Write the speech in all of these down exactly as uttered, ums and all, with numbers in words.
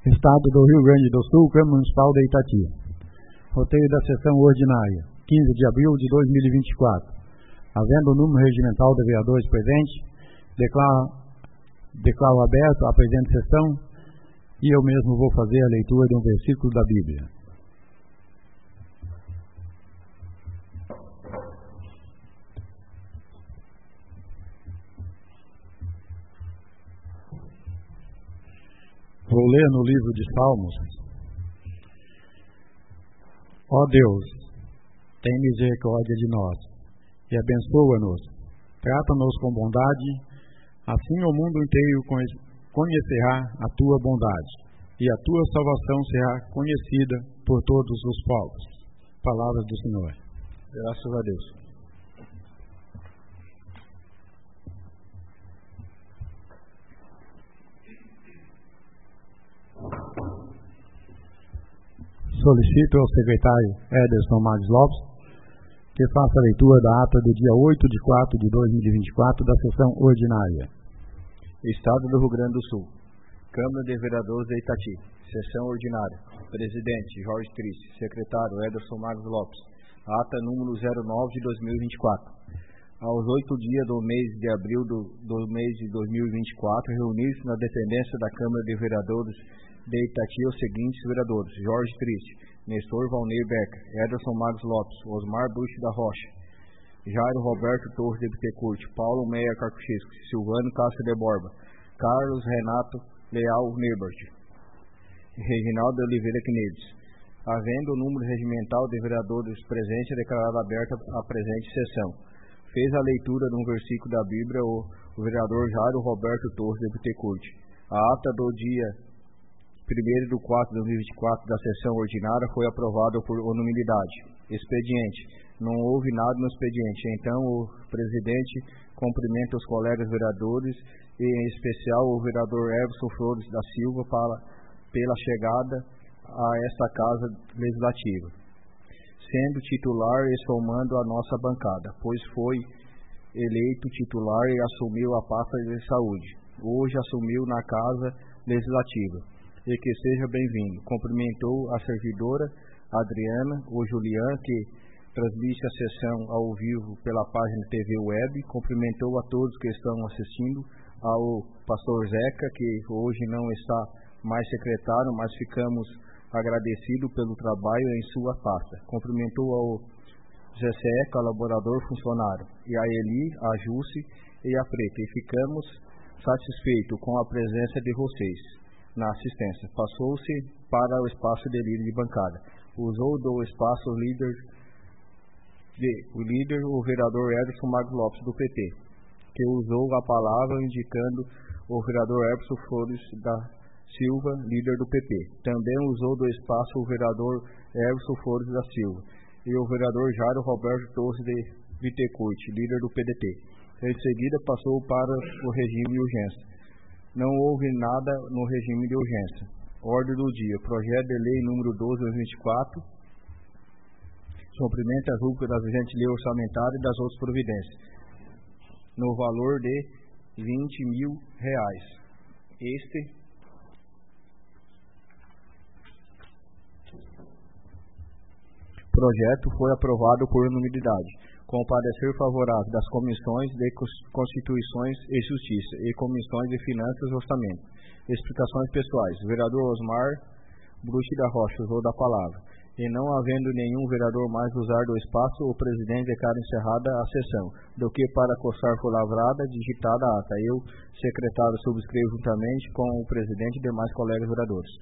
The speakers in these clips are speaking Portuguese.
Estado do Rio Grande do Sul, Câmara Municipal de Itati. Roteiro da sessão ordinária, quinze de abril de dois mil e vinte e quatro. Havendo o número regimental de vereadores presentes, declaro, declaro aberto a presente sessão e eu mesmo vou fazer a leitura de um versículo da Bíblia. Vou ler no livro de Salmos. Ó Deus, tem misericórdia de nós e abençoa-nos. Trata-nos com bondade, assim o mundo inteiro conhecerá a tua bondade e a tua salvação será conhecida por todos os povos. Palavras do Senhor. Graças a Deus. Solicito ao secretário Ederson Marques Lopes que faça a leitura da ata do dia oito de quatro de dois mil e vinte e quatro da sessão ordinária. Estado do Rio Grande do Sul. Câmara de Vereadores de Itati. Sessão ordinária. Presidente Jorge Triste. Secretário Ederson Marques Lopes. Ata número zero nove de dois mil e vinte e quatro. Aos oito dias do mês de abril do, do mês de dois mil e vinte e quatro, reuniram-se na dependência da Câmara de Vereadores de Itati os seguintes vereadores: Jorge Triste, Nestor Valneir Becker, Ederson Marques Lopes, Osmar Bush da Rocha, Jairo Roberto Torres de Bittencourt, Paulo Meia Carcuchisco, Silvano Castro de Borba, Carlos Renato Leal Neubert, Reginaldo Oliveira Quinedes. Havendo o número regimental de vereadores presentes, declarada aberta a presente sessão. Fez a leitura de um versículo da Bíblia o, o vereador Jairo Roberto Torres de Bittencourt. A ata do dia primeiro de quatro de dois mil e vinte e quatro da sessão ordinária foi aprovada por unanimidade. Expediente. Não houve nada no expediente. Então, o presidente cumprimenta os colegas vereadores e, em especial, o vereador Everson Flores da Silva para, pela chegada a esta Casa Legislativa, sendo titular e somando a nossa bancada, pois foi eleito titular e assumiu a pasta de saúde. Hoje assumiu na Casa Legislativa. E que seja bem-vindo. Cumprimentou a servidora Adriana, o Julian, que transmite a sessão ao vivo pela página T V Web. Cumprimentou a todos que estão assistindo, ao pastor Zeca, que hoje não está mais secretário, mas ficamos agradecidos pelo trabalho em sua pasta. Cumprimentou ao Jessé, colaborador funcionário, e a Eli, a Jusce e a Preta. E ficamos satisfeitos com a presença de vocês na assistência. Passou-se para o espaço de líder de bancada. Usou do espaço o líder, de, o líder, o vereador Ederson Marques Lopes, do P T, que usou a palavra indicando o vereador Everson Flores da Silva, líder do P P. Também usou do espaço o vereador Everson Flores da Silva e o vereador Jairo Roberto Torres de Bittencourt, líder do P D T. Em seguida, passou para o regime de urgência. Não houve nada no regime de urgência. Ordem do dia. Projeto de lei número doze de dois mil e vinte e quatro. Suprimento as rubricas da vigente lei orçamentária e das outras providências. No valor de vinte mil reais. Este projeto foi aprovado por unanimidade, com parecer favorável das comissões de Constituições e Justiça e comissões de Finanças e Orçamento. Explicações pessoais. O vereador Osmar Bruxi da Rocha usou da palavra. E não havendo nenhum vereador mais usar do espaço, o presidente declara encerrada a sessão, do que para coçar for lavrada, digitada a ata. Eu, secretário, subscrevo juntamente com o presidente e demais colegas vereadores.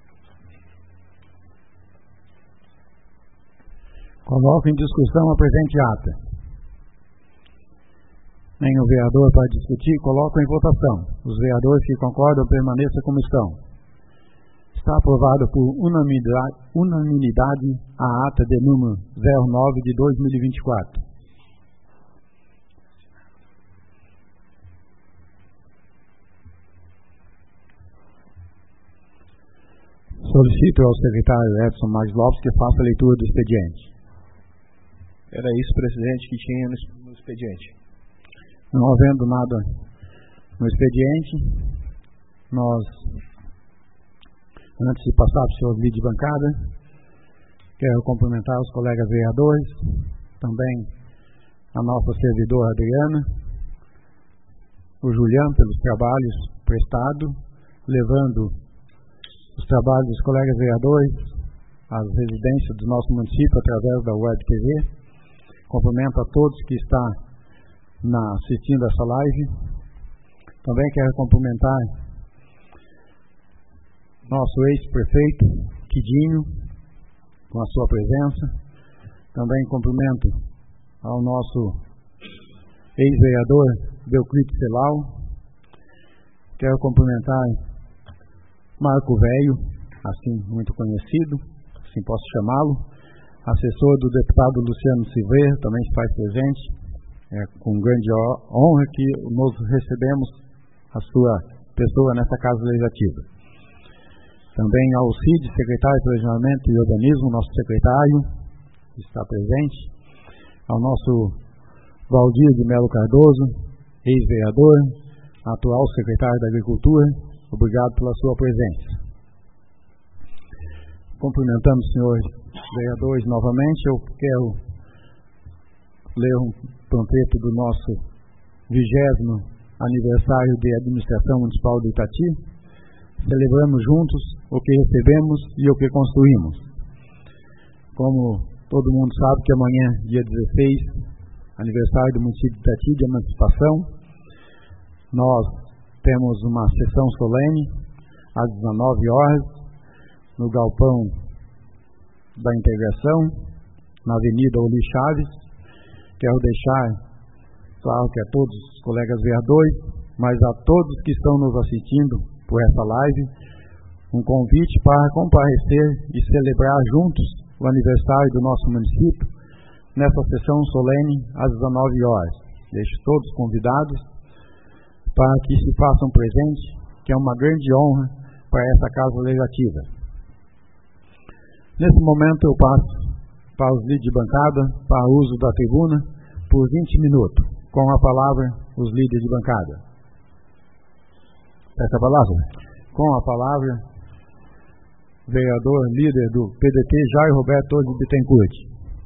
Coloco em discussão a presente ata. Nenhum vereador para discutir, coloco em votação. Os vereadores que concordam permaneçam como estão. Está aprovado por unanimidade, unanimidade a ata de número zero nove de dois mil e vinte e quatro. Solicito ao secretário Edson Marques Lopes que faça a leitura do expediente. Era isso, presidente, que tinha no expediente. Não havendo nada no expediente, nós Antes de passar para o senhor líder de bancada, quero cumprimentar os colegas vereadores, também a nossa servidora Adriana, o Juliano pelos trabalhos prestados, levando os trabalhos dos colegas vereadores às residências do nosso município através da Web T V. Cumprimento a todos que estão na, assistindo essa live. Também quero cumprimentar nosso ex-prefeito, Quidinho, com a sua presença. Também cumprimento ao nosso ex-vereador, Belcrito Celal. Quero cumprimentar Marco Velho, assim muito conhecido, assim posso chamá-lo, assessor do deputado Luciano Silveira, também se faz presente. É com grande honra que nós recebemos a sua pessoa nessa Casa Legislativa. Também ao Cid, secretário de Planejamento e Urbanismo, nosso secretário, que está presente. Ao nosso Valdir de Melo Cardoso, ex-vereador, atual secretário da Agricultura, obrigado pela sua presença. Cumprimentando os senhores vereadores novamente, eu quero ler um panfleto do nosso vigésimo aniversário de administração municipal de Itati. Celebramos juntos o que recebemos e o que construímos. Como todo mundo sabe que amanhã, dia dezesseis, aniversário do município de Itati de emancipação, nós temos uma sessão solene às dezenove horas no galpão da integração, na Avenida Oli Chaves. Quero deixar claro que a todos os colegas vereadores, mas a todos que estão nos assistindo por essa live, um convite para comparecer e celebrar juntos o aniversário do nosso município nessa sessão solene às dezenove horas. Deixo todos convidados para que se façam presente, que é uma grande honra para essa Casa Legislativa. Nesse momento eu passo para os líderes de bancada, para o uso da tribuna, por vinte minutos. Com a palavra, os líderes de bancada. Essa palavra? Com a palavra, vereador líder do P D T, Jair Roberto de Bittencourt.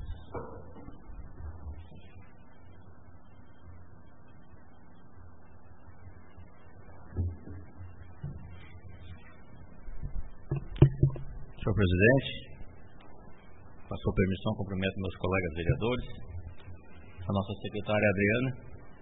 Senhor presidente, com a sua permissão, cumprimento meus colegas vereadores, a nossa secretária Adriana,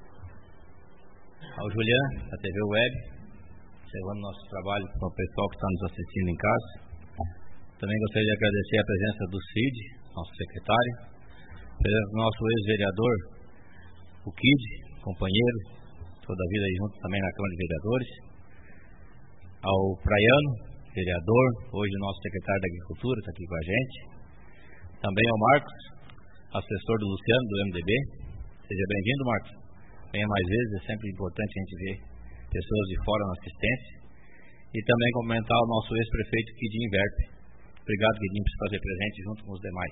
ao Juliano, da T V Web, encerrando nosso trabalho para o pessoal que está nos assistindo em casa. Também gostaria de agradecer a presença do Cid, nosso secretário, a presença do nosso ex-vereador, o Kid, companheiro, toda a vida aí junto também na Câmara de Vereadores, ao Praiano, vereador, hoje nosso secretário da Agricultura, está aqui com a gente. Também ao Marcos, assessor do Luciano, do M D B. Seja bem-vindo, Marcos. Venha mais vezes, é sempre importante a gente ver pessoas de fora na assistência. E também cumprimentar o nosso ex-prefeito Quidinho Verpe. Obrigado, Quidinho, por se fazer presente junto com os demais.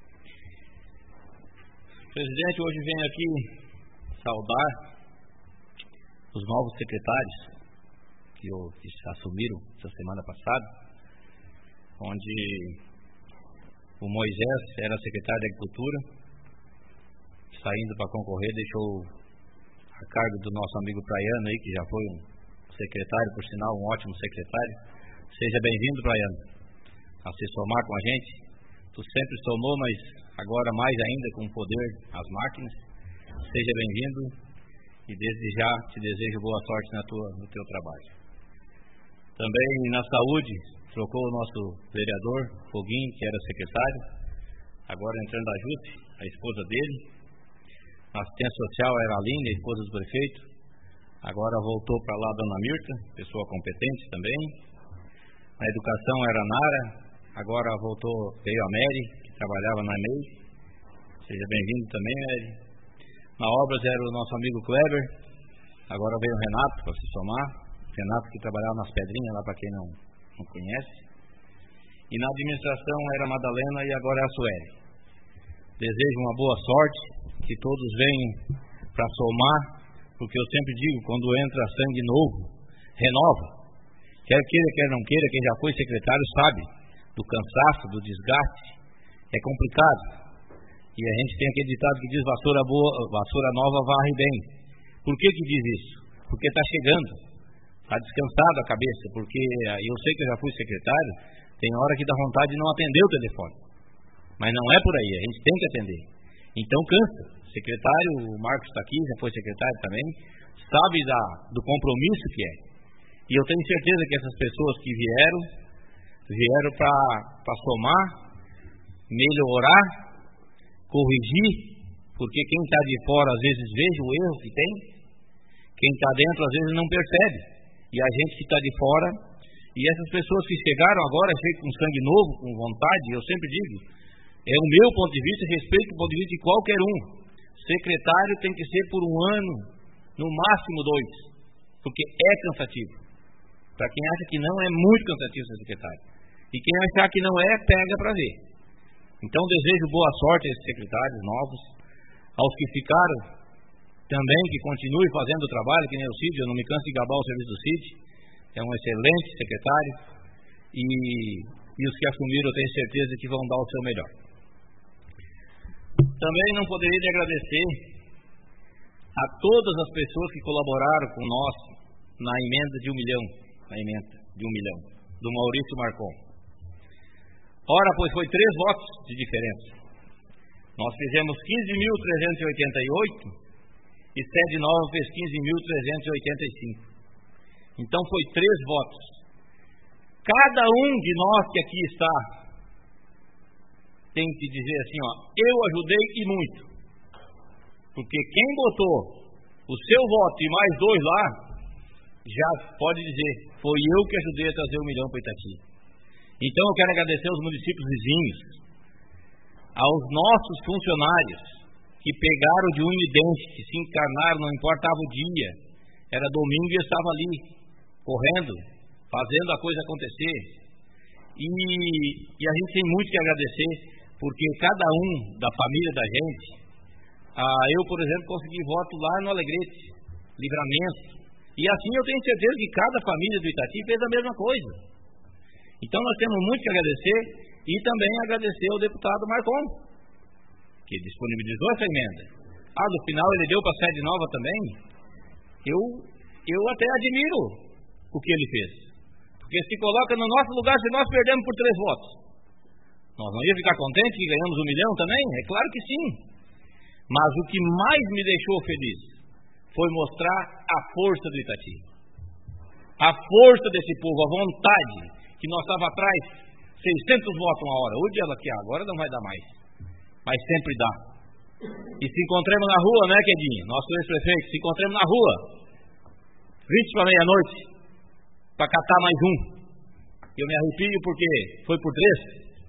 Presidente, hoje venho aqui saudar os novos secretários que, eu, que assumiram essa semana passada, onde o Moisés era secretário da Agricultura, saindo para concorrer, deixou a cargo do nosso amigo Praiano aí, que já foi um secretário, por sinal, um ótimo secretário. Seja bem-vindo, Praiano, a se somar com a gente. Tu sempre somou, mas agora mais ainda com o poder às máquinas. Seja bem-vindo e desde já te desejo boa sorte na tua, no teu trabalho. Também na saúde, trocou o nosso vereador, Foguinho, que era secretário, agora entrando a Jute, a esposa dele. Na assistência social era a Aline, a esposa do prefeito, agora voltou para lá a dona Mirta, pessoa competente também. Na educação era a Nara, agora voltou, veio a Mary, que trabalhava na M E I. Seja bem-vindo também, Mary. Na obras era o nosso amigo Kleber, agora veio o Renato para se somar. Renato que trabalhava nas pedrinhas, lá para quem não, não conhece. E na administração era a Madalena e agora é a Sueli. Desejo uma boa sorte, que todos venham para somar, porque eu sempre digo, quando entra sangue novo, renova. Quer queira, quer não queira, quem já foi secretário sabe do cansaço, do desgaste. É complicado. E a gente tem aquele ditado que diz vassoura boa, vassoura nova varre bem. Por que que diz isso? Porque está chegando, está descansado a cabeça, porque eu sei que eu já fui secretário, tem hora que dá vontade de não atender o telefone. Mas não é por aí, a gente tem que atender. Então cansa. O secretário, o Marcos está aqui, já foi secretário também, sabe da, do compromisso que é. E eu tenho certeza que essas pessoas que vieram, vieram para somar, melhorar, corrigir, porque quem está de fora às vezes veja o erro que tem, quem está dentro às vezes não percebe. E a gente que está de fora, e essas pessoas que chegaram agora, chegam com sangue novo, com vontade, eu sempre digo, é o meu ponto de vista, respeito o ponto de vista de qualquer um. Secretário tem que ser por um ano, no máximo dois, porque é cansativo. Para quem acha que não, é muito cansativo ser secretário. E quem achar que não é, pega para ver. Então desejo boa sorte a esses secretários novos, aos que ficaram também, que continue fazendo o trabalho, que nem o Cid. Eu não me canso de gabar o serviço do Cid, é um excelente secretário, e, e os que assumiram eu tenho certeza que vão dar o seu melhor. Também não poderia de agradecer a todas as pessoas que colaboraram com nós na emenda de um milhão, na emenda de um milhão, do Maurício Marcon. Ora, pois foi três votos de diferença. Nós fizemos quinze mil trezentos e oitenta e oito e Sede Nova fez quinze mil trezentos e oitenta e cinco. Então foi três votos. Cada um de nós que aqui está tem que dizer assim, ó, eu ajudei e muito. Porque quem botou o seu voto e mais dois lá, já pode dizer, foi eu que ajudei a trazer um milhão para Itati. Então eu quero agradecer aos municípios vizinhos, aos nossos funcionários, que pegaram de unha e dente, que se encarnaram, não importava o dia, era domingo e eu estava ali, correndo, fazendo a coisa acontecer. E, e a gente tem muito que agradecer, porque cada um da família da gente, ah, eu, por exemplo, consegui voto lá no Alegrete, Livramento, e assim eu tenho certeza que cada família do Itati fez a mesma coisa. Então nós temos muito que agradecer, e também agradecer ao deputado Marcon, que disponibilizou essa emenda. Ah, no final ele deu para a Sede Nova também. Eu, eu até admiro o que ele fez, porque se coloca no nosso lugar se nós perdemos por três votos. Nós não ia ficar contentes que ganhamos um milhão também? É claro que sim. Mas o que mais me deixou feliz foi mostrar a força do Itati. A força desse povo, a vontade, que nós estava atrás, seiscentos votos uma hora. Hoje ela que agora não vai dar mais, mas sempre dá. E se encontremos na rua, né, Quedinho? Nosso ex-prefeito, se encontremos na rua, vinte para meia-noite, para catar mais um. Eu me arrepio porque foi por três.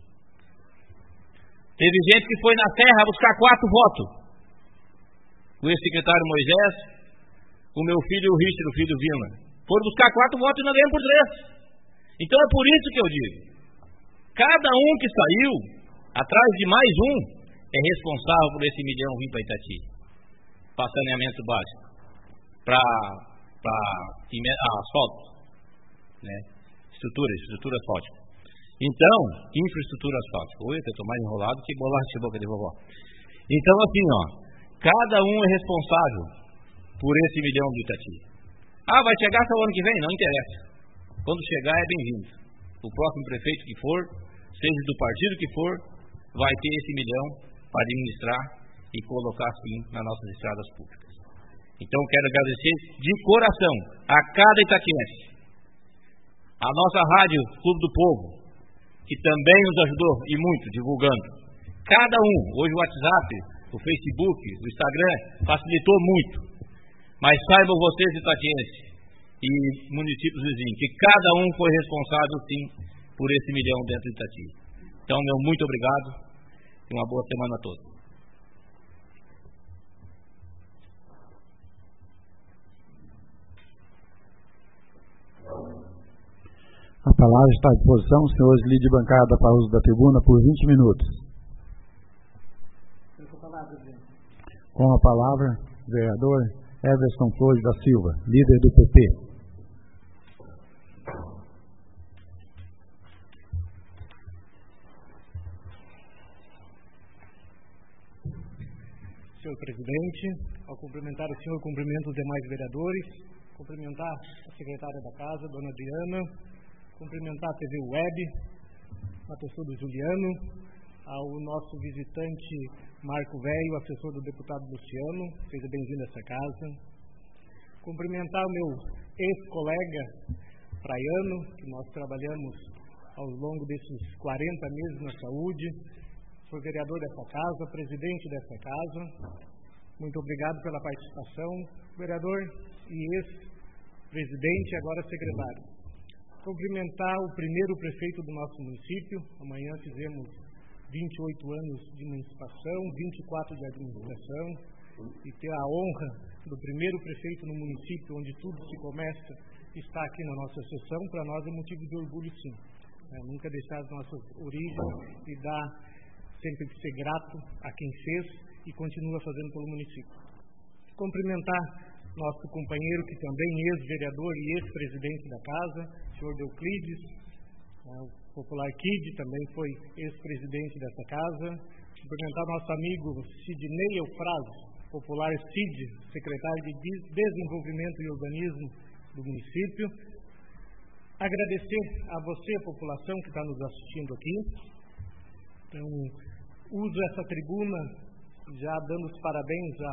Teve gente que foi na terra buscar quatro votos. O ex-secretário Moisés, o meu filho o Richard, o filho Vilma, foram buscar quatro votos e nós ganhamos por três. Então é por isso que eu digo, cada um que saiu atrás de mais um é responsável por esse milhão vir para Itati, para saneamento básico, para asfalto, né? estrutura, estrutura asfáltica. Então, infraestrutura asfáltica. Oi, eu estou mais enrolado que bolacha de boca de vovó. Então, assim, ó, cada um é responsável por esse milhão do Itati. Ah, vai chegar só o ano que vem? Não interessa. Quando chegar é bem-vindo. O próximo prefeito que for, seja do partido que for, vai ter esse milhão para administrar e colocar assim nas nossas estradas públicas. Então quero agradecer de coração a cada itaquiense, a nossa rádio Clube do Povo, que também nos ajudou e muito divulgando. Cada um, hoje o WhatsApp, o Facebook, o Instagram facilitou muito. Mas saibam vocês, itatienses e municípios vizinhos, que cada um foi responsável, sim, por esse milhão dentro de Itati. Então, meu muito obrigado e uma boa semana a todos. A palavra está à disposição, senhores líderes de bancada para uso da tribuna por vinte minutos. Com a palavra, vereador Everson Flores da Silva, líder do P P. senhor presidente. Ao cumprimentar o senhor, cumprimento os demais vereadores, cumprimentar a secretária da Casa, dona Adriana, cumprimentar a T V Web, a pessoa do Juliano, ao nosso visitante Marco Velho, assessor do deputado Luciano, seja bem-vindo a essa casa. Cumprimentar o meu ex-colega Praiano, que nós trabalhamos ao longo desses quarenta meses na saúde, sou vereador dessa casa, presidente dessa casa. Muito obrigado pela participação, vereador e ex-presidente, agora secretário. Cumprimentar o primeiro prefeito do nosso município. Amanhã fizemos vinte e oito anos de emancipação, vinte e quatro de administração, e ter a honra do primeiro prefeito no município, onde tudo se começa, estar aqui na nossa sessão, para nós é motivo de orgulho, sim. É, nunca deixar as nossas origens e dar sempre de ser grato a quem fez e continua fazendo pelo município. Cumprimentar nosso companheiro, que também é ex-vereador e ex-presidente da casa, o senhor Euclides, é, o popular Kid, também foi ex-presidente dessa casa. Cumprimentar nosso amigo Sidney Eufrásio, popular Cid, secretário de Desenvolvimento e Urbanismo do município. Agradecer a você, a população que está nos assistindo aqui. Então, uso essa tribuna já dando os parabéns à,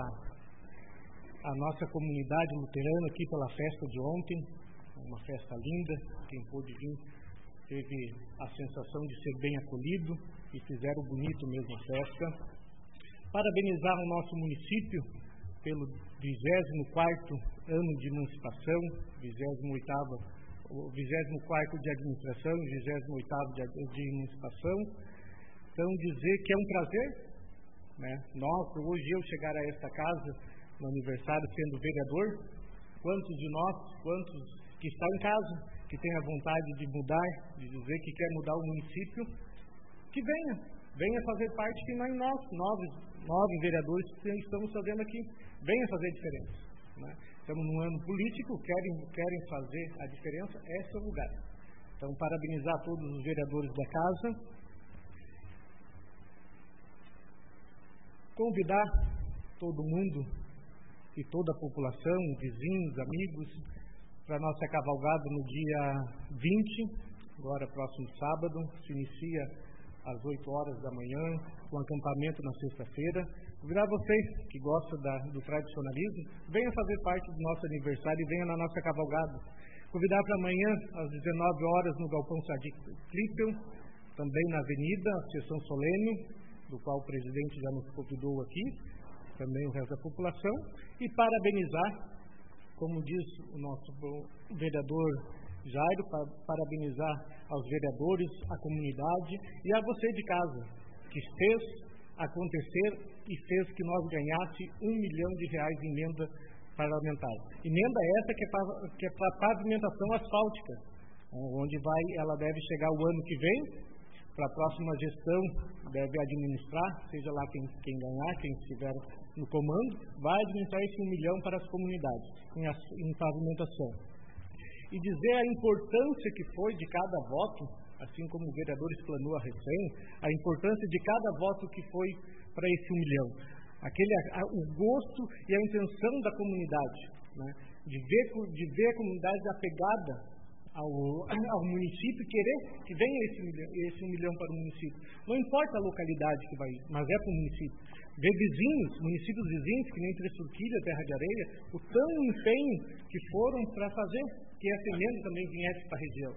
à nossa comunidade luterana aqui pela festa de ontem, uma festa linda. Quem pôde vir teve a sensação de ser bem acolhido e fizeram bonito mesmo a festa. Parabenizar o nosso município pelo vigésimo quarto ano de emancipação, vigésimo oitavo, o vigésimo quarto de administração e vigésimo oitavo de, de emancipação. Então, dizer que é um prazer, né? Nós, hoje eu chegar a esta casa no aniversário sendo vereador, quantos de nós, quantos que estão em casa, que têm a vontade de mudar, de dizer que quer mudar o município, que venha, venha fazer parte, que nós, nós nove, nove vereadores que estamos fazendo aqui, venha fazer a diferença, né? Estamos num ano político, querem, querem fazer a diferença, esse é o lugar. Então, parabenizar todos os vereadores da casa, convidar todo mundo e toda a população, vizinhos, amigos, para a nossa cavalgada no dia vinte, agora próximo sábado, se inicia às oito horas da manhã, com acampamento na sexta-feira. Convidar vocês que gostam da, do tradicionalismo, venham fazer parte do nosso aniversário e venham na nossa cavalgada. Convidar para amanhã, às dezenove horas, no Galpão Sadiq Klippel, também na Avenida, a sessão solene, do qual o presidente já nos convidou aqui, também o resto da população, e parabenizar, como diz o nosso vereador Jairo, parabenizar aos vereadores, à comunidade e a você de casa, que fez acontecer e fez que nós ganhasse um milhão de reais em emenda parlamentar. Emenda essa que é para, que é para pavimentação asfáltica, onde vai, ela deve chegar o ano que vem, para a próxima gestão deve administrar, seja lá quem, quem ganhar, quem estiver no comando, vai administrar esse um milhão para as comunidades, em, em pavimentação. E dizer a importância que foi de cada voto, assim como o vereador explanou a recém, a importância de cada voto que foi para esse um milhão. Aquele, a, o gosto e a intenção da comunidade, né, de, ver, de ver a comunidade apegada ao, ao município, querer que venha esse, esse um milhão para o município. Não importa a localidade que vai ir, mas é para o município. Ver vizinhos, municípios vizinhos, que nem Três Forquilhas, Terra de Areia, o tão empenho que foram para fazer que essa emenda também viesse para a região.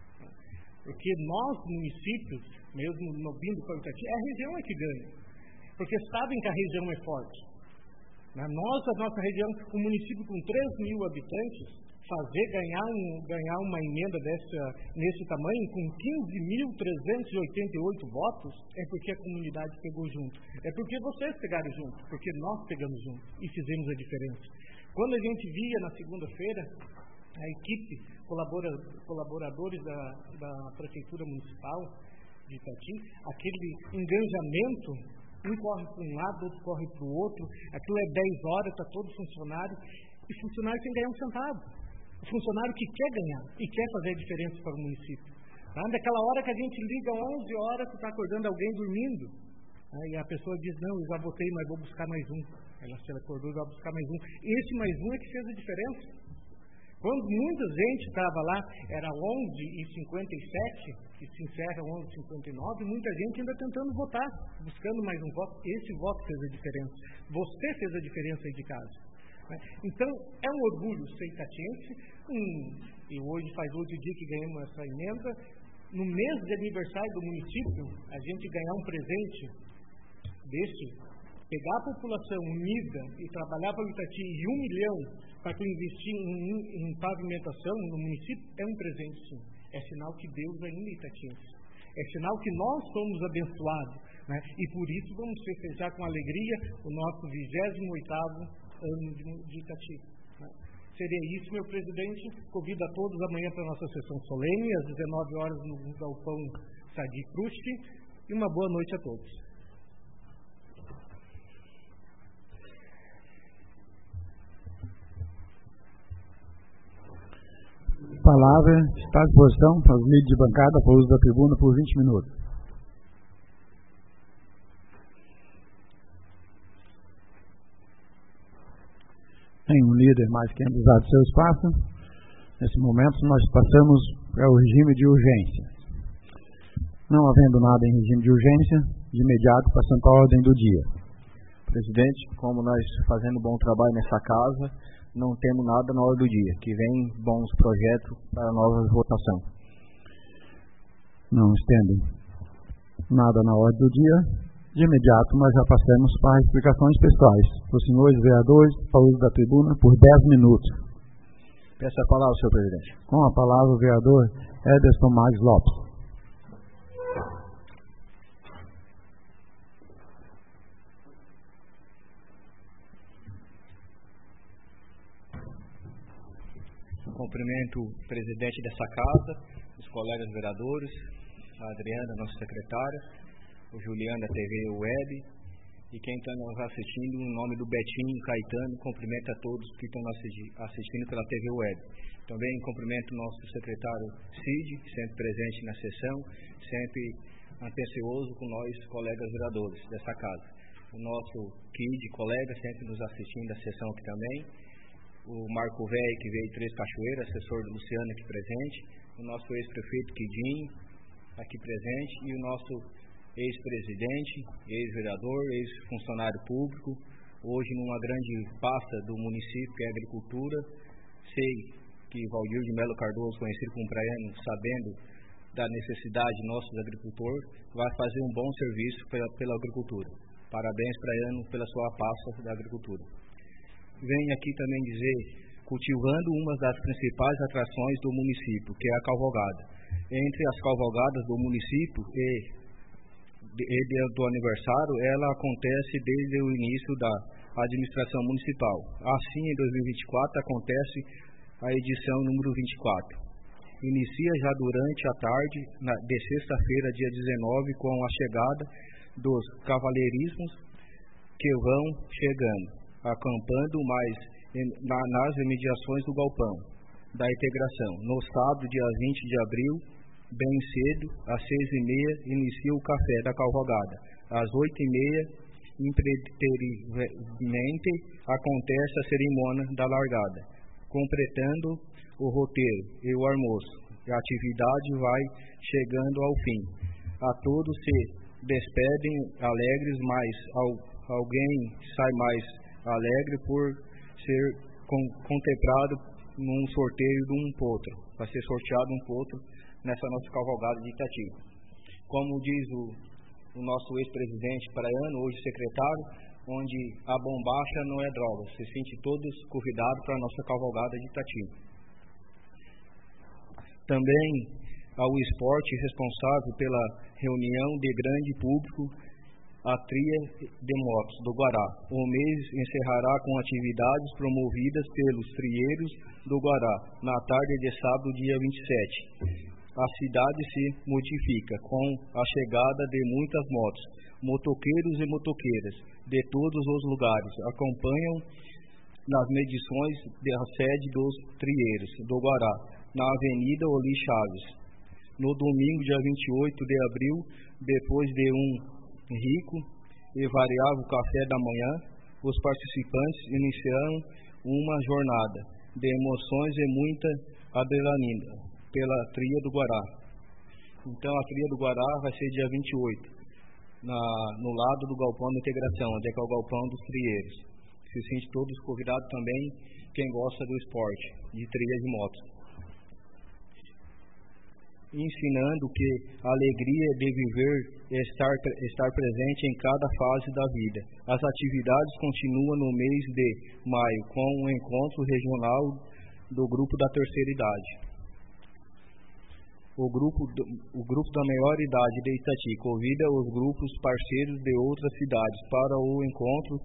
Porque nós, municípios, mesmo no Bindo para Itati, é a região é que ganha. Porque sabem que a região é forte. Na nossa, nossa região, um município com três mil habitantes, fazer ganhar, um, ganhar uma emenda dessa, nesse tamanho, com quinze mil trezentos e oitenta e oito votos, é porque a comunidade pegou junto. É porque vocês pegaram junto, porque nós pegamos junto e fizemos a diferença. Quando a gente via na segunda-feira, a equipe, colabora, colaboradores da, da Prefeitura Municipal de Itati, aquele engajamento, um corre para um lado, outro corre para o outro, aquilo é dez horas, está todo funcionário, e funcionário sem ganhar um centavo. O funcionário que quer ganhar e quer fazer a diferença para o município. Tá? Daquela hora que a gente liga onze horas, tu está acordando alguém dormindo. E a pessoa diz, não, eu já votei, mas vou buscar mais um. Ela se acordou e vai buscar mais um. Esse mais um é que fez a diferença. Quando muita gente estava lá, era onze e cinquenta e sete, que se encerra onze e cinquenta e nove, muita gente ainda tentando votar, buscando mais um voto. Esse voto fez a diferença. Você fez a diferença aí de casa. Então, é um orgulho ser itatiense. Hum, e hoje faz oito dias que ganhamos essa emenda. No mês de aniversário do município, a gente ganhar um presente desse, pegar a população unida e trabalhar para o Itati e um milhão para investir em, em pavimentação no município, é um presente, sim. É sinal que Deus ainda é itatiense. É sinal que nós somos abençoados, né? E por isso vamos festejar com alegria o nosso vigésimo oitavo ano de, de Itati. Né? Seria isso, meu presidente. Convido a todos amanhã para a nossa sessão solene, às dezenove horas no Galpão Sadi Proust. E uma boa noite a todos. A palavra está à disposição para os líderes de bancada para o uso da tribuna por vinte minutos. Nenhum líder mais quer usar seu espaço. Nesse momento, nós passamos para o regime de urgência. Não havendo nada em regime de urgência, de imediato passando para a ordem do dia. Presidente, como nós fazendo bom trabalho nessa casa, não temos nada na ordem do dia, que vem bons projetos para nova votação. Não estendem nada na ordem do dia. De imediato, nós já passamos para explicações pessoais. Os senhores vereadores, para o uso da tribuna, por dez minutos. Peço a palavra, senhor presidente. Com a palavra, o vereador Ederson Marques Lopes. Cumprimento o presidente dessa casa, os colegas vereadores, a Adriana, nossa secretária, o Juliano da T V Web e quem está nos assistindo, em nome do Betinho Caetano, cumprimento a todos que estão nos assistindo pela T V Web. Também cumprimento o nosso secretário Cid, sempre presente na sessão, sempre atencioso com nós, colegas vereadores dessa casa. O nosso Kid, colega, sempre nos assistindo à sessão aqui também. O Marco Velho, que veio de Três Cachoeiras, assessor do Luciano aqui presente, o nosso ex-prefeito Quidinho aqui presente e o nosso ex-presidente, ex-vereador, ex-funcionário público, hoje numa grande pasta do município que é a agricultura. Sei que Valdir de Melo Cardoso, conhecido como Praiano, sabendo da necessidade de nossos agricultores, vai fazer um bom serviço pela, pela agricultura. Parabéns, Praiano, pela sua pasta da agricultura. Venho aqui também dizer, cultivando uma das principais atrações do município, que é a cavalgada. Entre as cavalgadas do município e, e do aniversário, ela acontece desde o início da administração municipal. Assim, em dois mil e vinte e quatro, acontece a edição número vinte e quatro. Inicia já durante a tarde na, de sexta-feira, dia dezenove, com a chegada dos cavaleirismos que vão chegando, acampando mais na, nas imediações do galpão da integração. No sábado, dia vinte de abril, bem cedo, às seis e meia, inicia o café da cavalgada. Às oito e meia, impreterivelmente, acontece a cerimônia da largada, completando o roteiro e o almoço. A atividade vai chegando ao fim. A todos se despedem alegres, mas ao, alguém sai mais alegre por ser con, contemplado num sorteio de um potro. Vai ser sorteado um potro nessa nossa cavalgada de Itati. Como diz o, o nosso ex-presidente Praiano, hoje secretário, onde a bombacha não é droga. Se sente todos convidados para a nossa cavalgada de Itati. Também ao esporte responsável pela reunião de grande público, a Tria de Motos do Guará. O mês encerrará com atividades promovidas pelos trieiros do Guará, na tarde de sábado, dia vinte e sete. A cidade se modifica com a chegada de muitas motos. Motoqueiros e motoqueiras de todos os lugares acompanham nas medições da sede dos trieiros do Guará, na Avenida Oli Chaves. No domingo, dia vinte e oito de abril, depois de um rico e variável café da manhã, os participantes iniciaram uma jornada de emoções e muita adrenalina pela Trilha do Guará. Então, a Trilha do Guará vai ser dia vinte e oito, na, no lado do Galpão da Integração, onde é que é o Galpão dos Trieiros. Se sente todos convidados também, quem gosta do esporte, de trilha de moto. Ensinando que a alegria de viver é estar, estar presente em cada fase da vida. As atividades continuam no mês de maio, com o encontro regional do grupo da terceira idade. O grupo, o grupo da maior idade de Itati convida os grupos parceiros de outras cidades para o encontro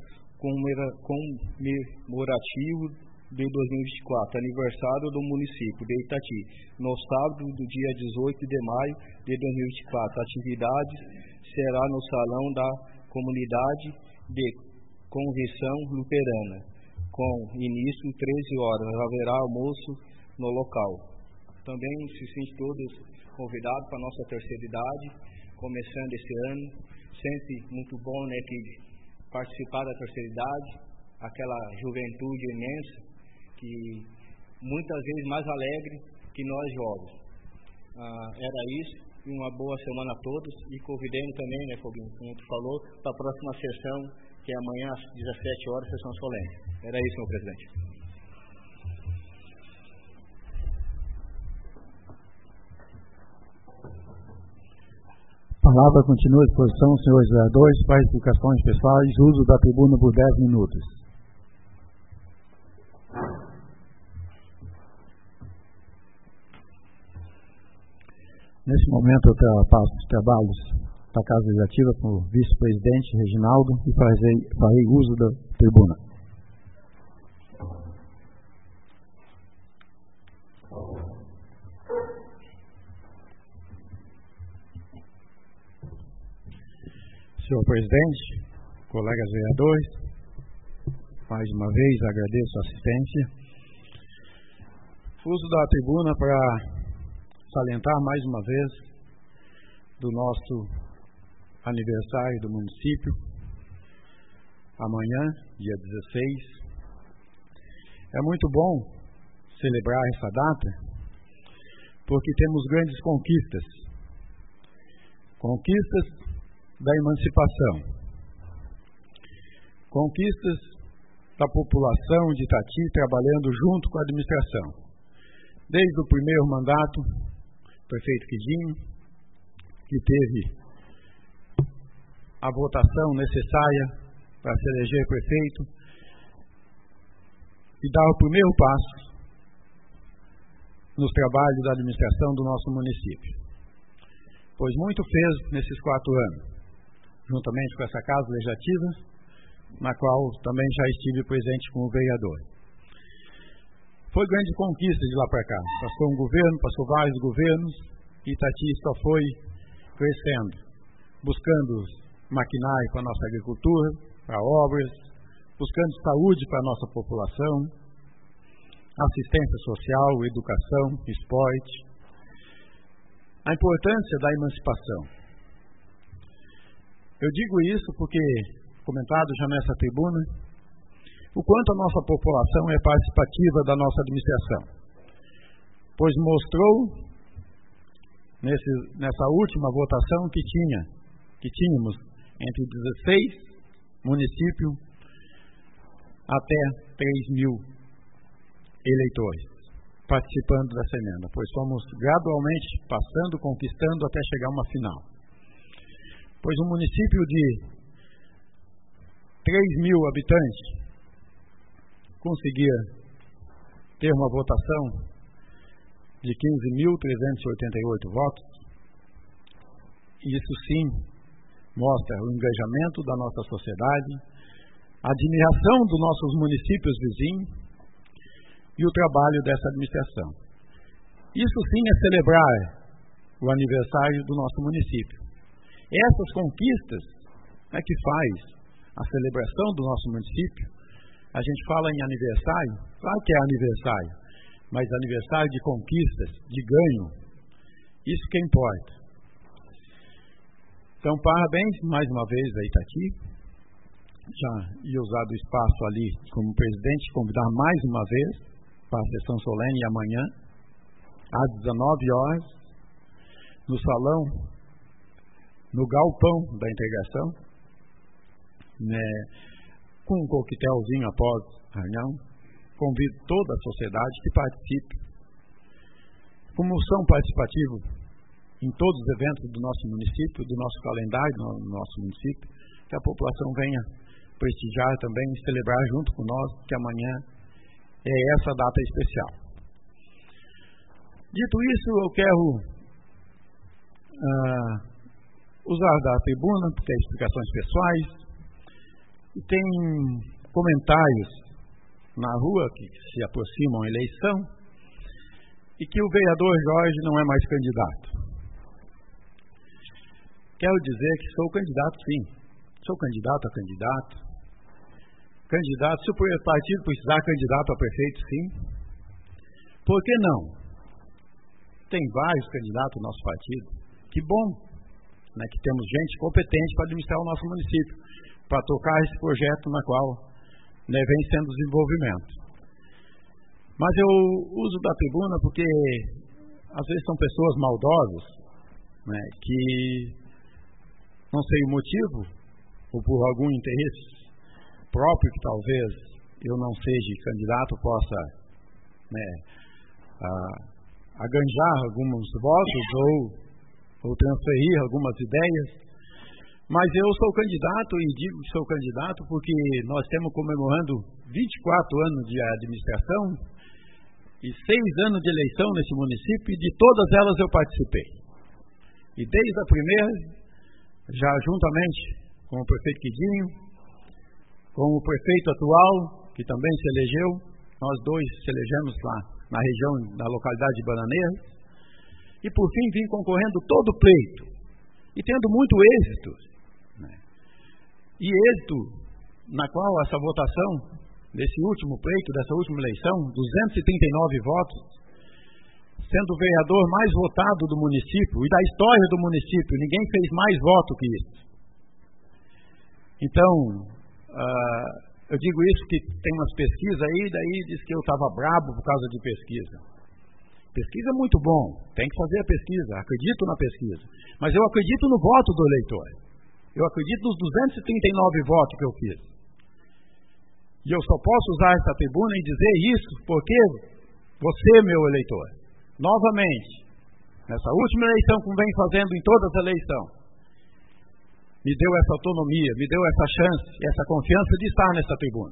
comemorativo de dois mil e vinte e quatro, aniversário do município de Itati, no sábado do dia dezoito de maio de dois mil e vinte e quatro. A atividade será no Salão da Comunidade de Convenção Luterana, com início treze horas. Haverá almoço no local. Também se sente todos convidados para a nossa terceira idade, começando esse ano. Sempre muito bom, né, que participar da terceira idade, aquela juventude imensa, que muitas vezes mais alegre que nós jovens. Ah, era isso, e uma boa semana a todos, e convidando também, né, Foguinho, como tu falou, para a próxima sessão, que é amanhã às dezessete horas, sessão solene. Era isso, senhor presidente. A palavra continua à disposição, senhores vereadores, para explicações pessoais, uso da tribuna por dez minutos. Nesse momento eu passo os trabalhos da Casa Legislativa para o vice-presidente Reginaldo e farei, farei uso da tribuna. Senhor presidente, colegas vereadores, mais uma vez agradeço a assistência. Uso da tribuna para salientar mais uma vez do nosso aniversário do município, amanhã, dia dezesseis. É muito bom celebrar essa data, porque temos grandes conquistas. Conquistas da emancipação. Conquistas da população de Itati trabalhando junto com a administração. Desde o primeiro mandato, prefeito Quidinho, que teve a votação necessária para se eleger prefeito e dar o primeiro passo nos trabalhos da administração do nosso município. Pois muito fez nesses quatro anos, juntamente com essa Casa Legislativa, na qual também já estive presente como vereador. Foi grande conquista de lá para cá. Passou um governo, passou vários governos, e Itati só foi crescendo, buscando maquinário para a nossa agricultura, para obras, buscando saúde para a nossa população, assistência social, educação, esporte. A importância da emancipação. Eu digo isso porque, comentado já nessa tribuna, o quanto a nossa população é participativa da nossa administração, pois mostrou nesse, nessa última votação que tinha, que tínhamos entre dezesseis municípios até três mil eleitores participando dessa emenda, pois fomos gradualmente passando, conquistando até chegar a uma final. Pois um município de três mil habitantes conseguia ter uma votação de quinze mil trezentos e oitenta e oito votos. Isso sim mostra o engajamento da nossa sociedade, a admiração dos nossos municípios vizinhos e o trabalho dessa administração. Isso sim é celebrar o aniversário do nosso município. Essas conquistas é que faz a celebração do nosso município. A gente fala em aniversário, claro que é aniversário, mas aniversário de conquistas, de ganho, isso que importa. Então, parabéns mais uma vez a Itati, já ia usar do espaço ali como presidente, convidar mais uma vez para a sessão solene amanhã, às dezenove horas, no salão, no galpão da integração, né, com um coquetelzinho após a reunião. Convido toda a sociedade que participe. Como são participativos em todos os eventos do nosso município, do nosso calendário do nosso município, que a população venha prestigiar também e celebrar junto com nós, que amanhã é essa data especial. Dito isso, eu quero ah, usar da tribuna, porque é explicações pessoais, e tem comentários na rua que se aproximam a eleição, e que o vereador Jorge não é mais candidato. Quero dizer que sou candidato, sim. Sou candidato a candidato. Candidato, se o partido precisar, candidato a prefeito, sim. Por que não? Tem vários candidatos no nosso partido. Que bom, né, que temos gente competente para administrar o nosso município, para tocar esse projeto na qual, né, vem sendo desenvolvimento. Mas eu uso da tribuna porque às vezes são pessoas maldosas, né, que não sei o motivo, ou por algum interesse próprio que talvez eu não seja candidato, possa, né, aganjar alguns votos ou, ou transferir algumas ideias. Mas eu sou candidato, e digo que sou candidato porque nós estamos comemorando vinte e quatro anos de administração e seis anos de eleição nesse município, e de todas elas eu participei. E desde a primeira, já juntamente com o prefeito Quidinho, com o prefeito atual, que também se elegeu, nós dois se elegemos lá na região da localidade de Bananeiras, e por fim vim concorrendo todo o pleito, e tendo muito êxito, né? E êxito na qual essa votação, desse último pleito, dessa última eleição, duzentos e trinta e nove votos, sendo o vereador mais votado do município e da história do município. Ninguém fez mais voto que isso. Então, uh, eu digo isso que tem umas pesquisas aí, daí diz que eu estava brabo por causa de pesquisa. Pesquisa é muito bom, tem que fazer a pesquisa, acredito na pesquisa. Mas eu acredito no voto do eleitor. Eu acredito nos duzentos e trinta e nove votos que eu fiz. E eu só posso usar essa tribuna e dizer isso porque você, meu eleitor, novamente, nessa última eleição que vem fazendo em todas as eleições, me deu essa autonomia, me deu essa chance, essa confiança de estar nessa tribuna.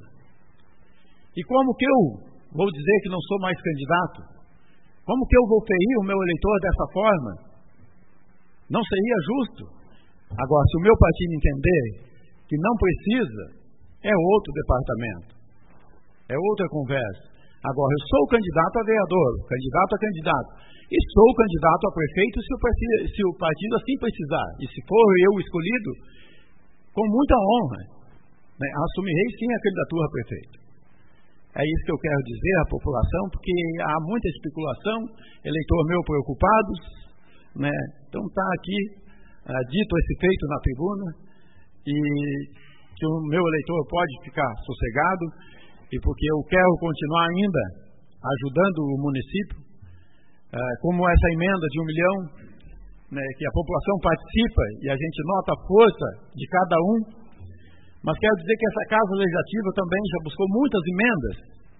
E como que eu vou dizer que não sou mais candidato? Como que eu vou ferir o meu eleitor dessa forma? Não seria justo. Agora, se o meu partido entender que não precisa, é outro departamento, é outra conversa. Agora, eu sou candidato a vereador, candidato a candidato, e sou candidato a prefeito se o partido, se o partido assim precisar. E se for eu escolhido, com muita honra, né, assumirei sim a candidatura a prefeito. É isso que eu quero dizer à população, porque há muita especulação, eleitor meu preocupados, né? Então está aqui ah, dito esse feito na tribuna, e que o meu eleitor pode ficar sossegado, e porque eu quero continuar ainda ajudando o município, ah, como essa emenda de um milhão, né, que a população participa e a gente nota a força de cada um. Mas quero dizer que essa Casa Legislativa também já buscou muitas emendas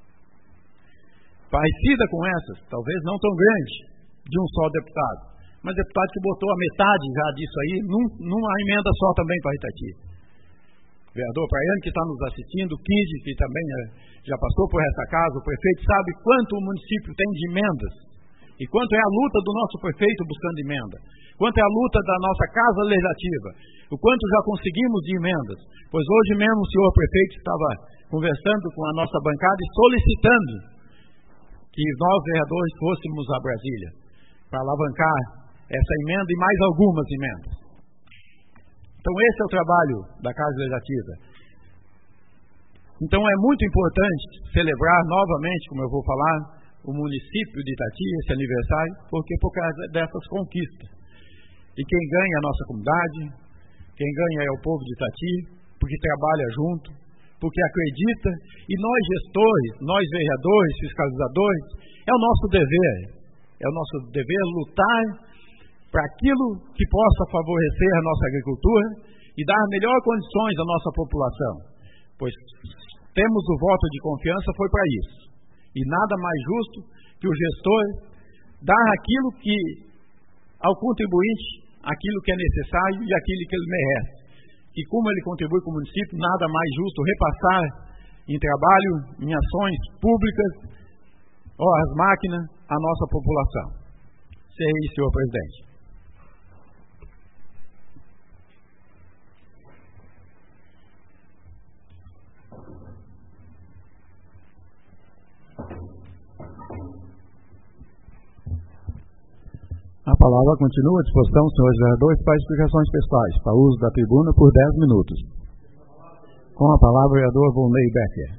parecidas com essas, talvez não tão grande, de um só deputado, mas deputado que botou a metade já disso aí num, numa emenda só também para Itati. O vereador Praiano, que está nos assistindo, o Kid, que também é, já passou por essa casa, o prefeito sabe quanto o município tem de emendas, e quanto é a luta do nosso prefeito buscando emenda, quanto é a luta da nossa Casa Legislativa, o quanto já conseguimos de emendas, pois hoje mesmo o senhor prefeito estava conversando com a nossa bancada e solicitando que nós, vereadores, fôssemos a Brasília para alavancar essa emenda e mais algumas emendas. Então esse é o trabalho da Casa Legislativa. Então é muito importante celebrar novamente, como eu vou falar, o município de Itati, esse aniversário, porque por causa dessas conquistas. E quem ganha é a nossa comunidade, quem ganha é o povo de Itati, porque trabalha junto, porque acredita, e nós gestores, nós vereadores, fiscalizadores, é o nosso dever, é o nosso dever lutar para aquilo que possa favorecer a nossa agricultura e dar melhores condições à nossa população, pois temos o voto de confiança, foi para isso, e nada mais justo que o gestor dar aquilo que, ao contribuinte, aquilo que é necessário e aquilo que ele merece. E como ele contribui com o município, nada mais justo repassar em trabalho, em ações públicas, ou as máquinas, a nossa população. Sei, senhor presidente. A palavra continua à disposição, senhores vereadores, para explicações pessoais, para uso da tribuna por dez minutos. Com a palavra, o vereador Volney Becker.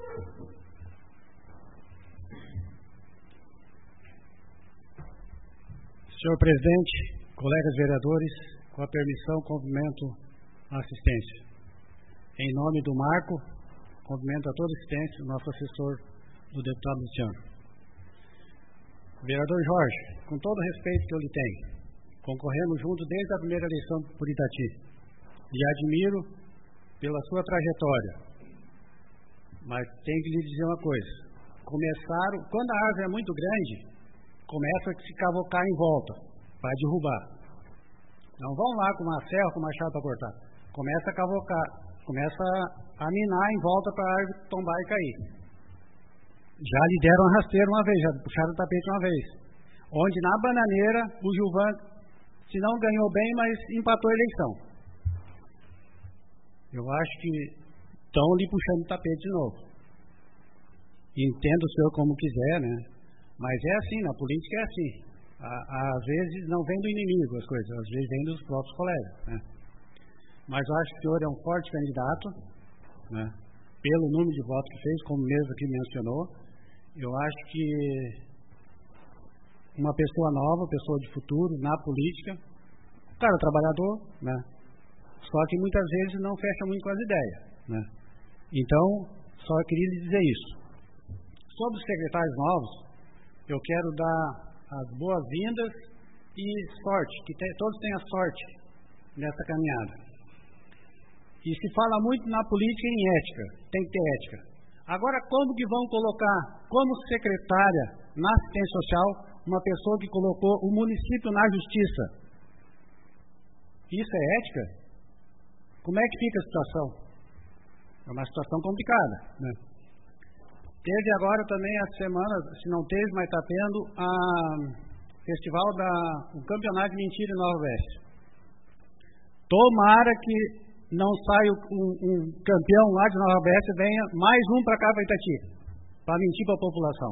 Senhor presidente, colegas vereadores, com a permissão, cumprimento a assistência. Em nome do Marco, cumprimento a toda a assistência, o nosso assessor, do deputado Luciano. Vereador Jorge, com todo o respeito que eu lhe tenho, concorremos juntos desde a primeira eleição por Itati. Lhe admiro pela sua trajetória, mas tenho que lhe dizer uma coisa. Começaram, quando a árvore é muito grande, começa a se cavocar em volta, para derrubar. Não vão lá com uma serra, com uma machado para cortar. Começa a cavocar, começa a minar em volta para a árvore tombar e cair. Já lhe deram a rasteira uma vez, já puxaram o tapete uma vez. Onde na bananeira o Gilvan, se não ganhou bem, mas empatou a eleição. Eu acho que estão lhe puxando o tapete de novo. Entenda o senhor como quiser, né? Mas é assim, na política é assim. Às vezes não vem do inimigo as coisas, às vezes vem dos próprios colegas, né? Mas eu acho que o senhor é um forte candidato, né? Pelo número de votos que fez, como mesmo aqui mencionou. Eu acho que uma pessoa nova, pessoa de futuro na política, cara trabalhador, né? Só que muitas vezes não fecha muito com as ideias, né? Então, só queria lhe dizer isso. Sobre os secretários novos, eu quero dar as boas-vindas e sorte, que te, todos tenham sorte nessa caminhada. E se fala muito na política em ética, tem que ter ética. Agora, como que vão colocar como secretária na assistência social uma pessoa que colocou o município na justiça? Isso é ética? Como é que fica a situação? É uma situação complicada, né? Teve agora também a semana, se não teve, mas está tendo a festival da o campeonato de mentira em Nova Oeste. Tomara que não saia um, um campeão lá de Nova Oeste, venha mais um para cá para Itati, para mentir para a população.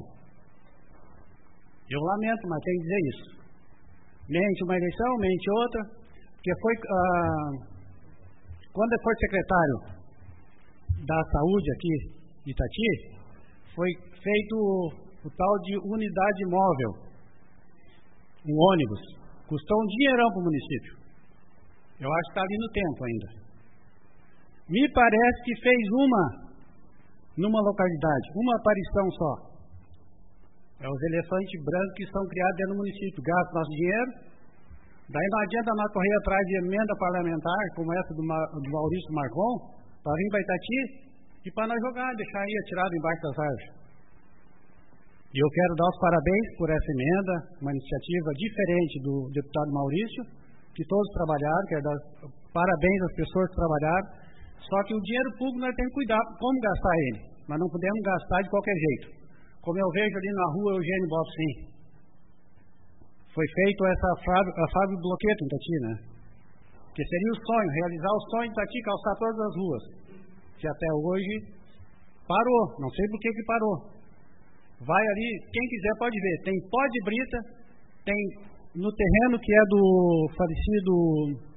Eu lamento, mas tenho que dizer isso. Mente uma eleição, mente outra, porque foi ah, quando foi secretário da saúde aqui em Itati, foi feito o, o tal de unidade móvel, um ônibus, custou um dinheirão para o município. Eu acho que está ali no tempo ainda. Me parece que fez uma numa localidade, uma aparição só. É os elefantes brancos que são criados dentro do município, gastam nosso dinheiro. Daí não adianta nós correr atrás de emenda parlamentar, como essa do, Ma, do Maurício Marcon, para vir para Itati e para nós jogar, deixar aí atirado embaixo das árvores. E eu quero dar os parabéns por essa emenda, uma iniciativa diferente do deputado Maurício, que todos trabalharam, quero dar parabéns às pessoas que trabalharam. Só que o dinheiro público nós temos que cuidar como gastar ele. Nós não podemos gastar de qualquer jeito. Como eu vejo ali na rua Eugênio Bofsim. Foi feito essa a Fábio Bloqueto em Itati, né? Que seria o sonho, realizar o sonho de Itati, calçar todas as ruas. Que até hoje parou, não sei por que que parou. Vai ali, quem quiser pode ver. Tem pó de brita, tem no terreno que é do falecido...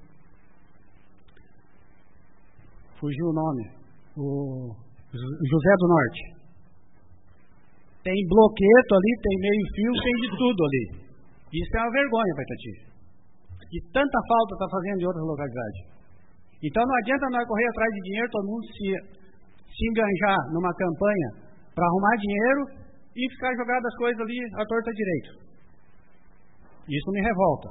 Fugiu o nome, o José do Norte. Tem bloqueto ali, tem meio fio, tem de tudo ali. Isso é uma vergonha para Itati. E tanta falta está fazendo de outras localidades. Então não adianta nós correr atrás de dinheiro, todo mundo se, se enganjar numa campanha para arrumar dinheiro e ficar jogado as coisas ali à torta direito. Isso me revolta.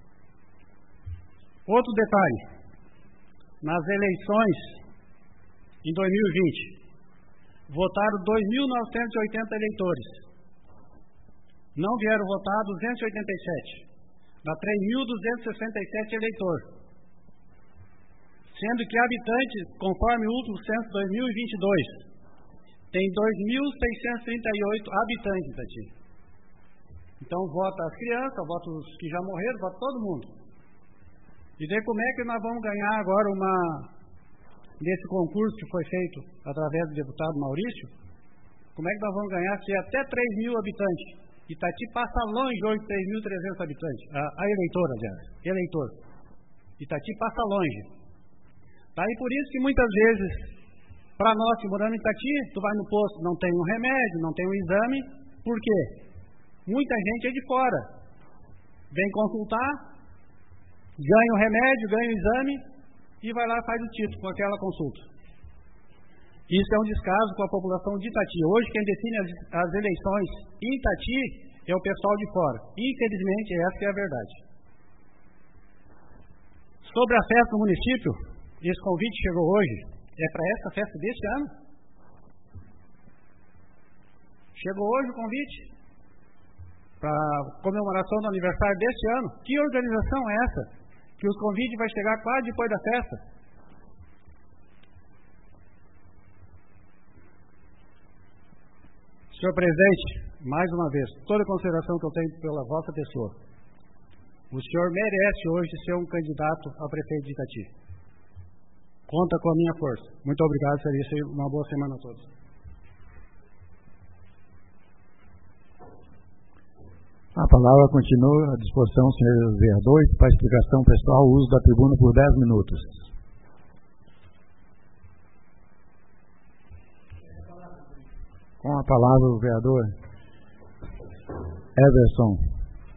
Outro detalhe, nas eleições em dois mil e vinte, votaram dois mil novecentos e oitenta eleitores. Não vieram votar duzentos e oitenta e sete. Dá três mil duzentos e sessenta e sete eleitores. Sendo que habitantes, conforme o último censo dois mil e vinte e dois, tem dois mil seiscentos e trinta e oito habitantes aqui. Então vota as crianças, vota os que já morreram, vota todo mundo. E daí como é que nós vamos ganhar agora uma desse concurso que foi feito através do deputado Maurício? Como é que nós vamos ganhar se é até três mil habitantes? Itati passa longe hoje de três mil e trezentos habitantes. A, a eleitora, aliás, eleitor. Itati passa longe. Daí por isso que muitas vezes, para nós que moramos em Itati, tu vai no posto, não tem um remédio, não tem um exame. Por quê? Muita gente é de fora. Vem consultar, ganha o remédio, ganha o exame e vai lá e faz o título com aquela consulta. Isso é um descaso com a população de Itati. Hoje quem define as, as eleições em Itati é o pessoal de fora. Infelizmente, essa que é a verdade. Sobre a festa do município, esse convite chegou hoje, é para essa festa deste ano? Chegou hoje o convite para a comemoração do aniversário deste ano. Que organização é essa? Que os convites vai chegar quase depois da festa. Senhor presidente, mais uma vez, toda a consideração que eu tenho pela vossa pessoa, o senhor merece hoje ser um candidato a prefeito de Itati. Conta com a minha força. Muito obrigado, seria uma boa semana a todos. A palavra continua à disposição, senhores vereadores, para explicação pessoal, o uso da tribuna por dez minutos. Com a palavra o vereador Everson.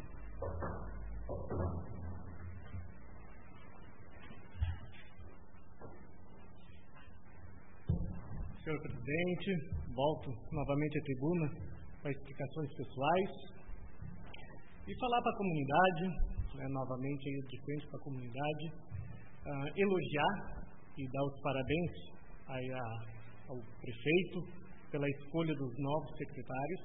Senhor presidente, volto novamente à tribuna para explicações pessoais e falar para a comunidade, né, novamente aí de frente para a comunidade, uh, elogiar e dar os parabéns aí a, ao prefeito pela escolha dos novos secretários.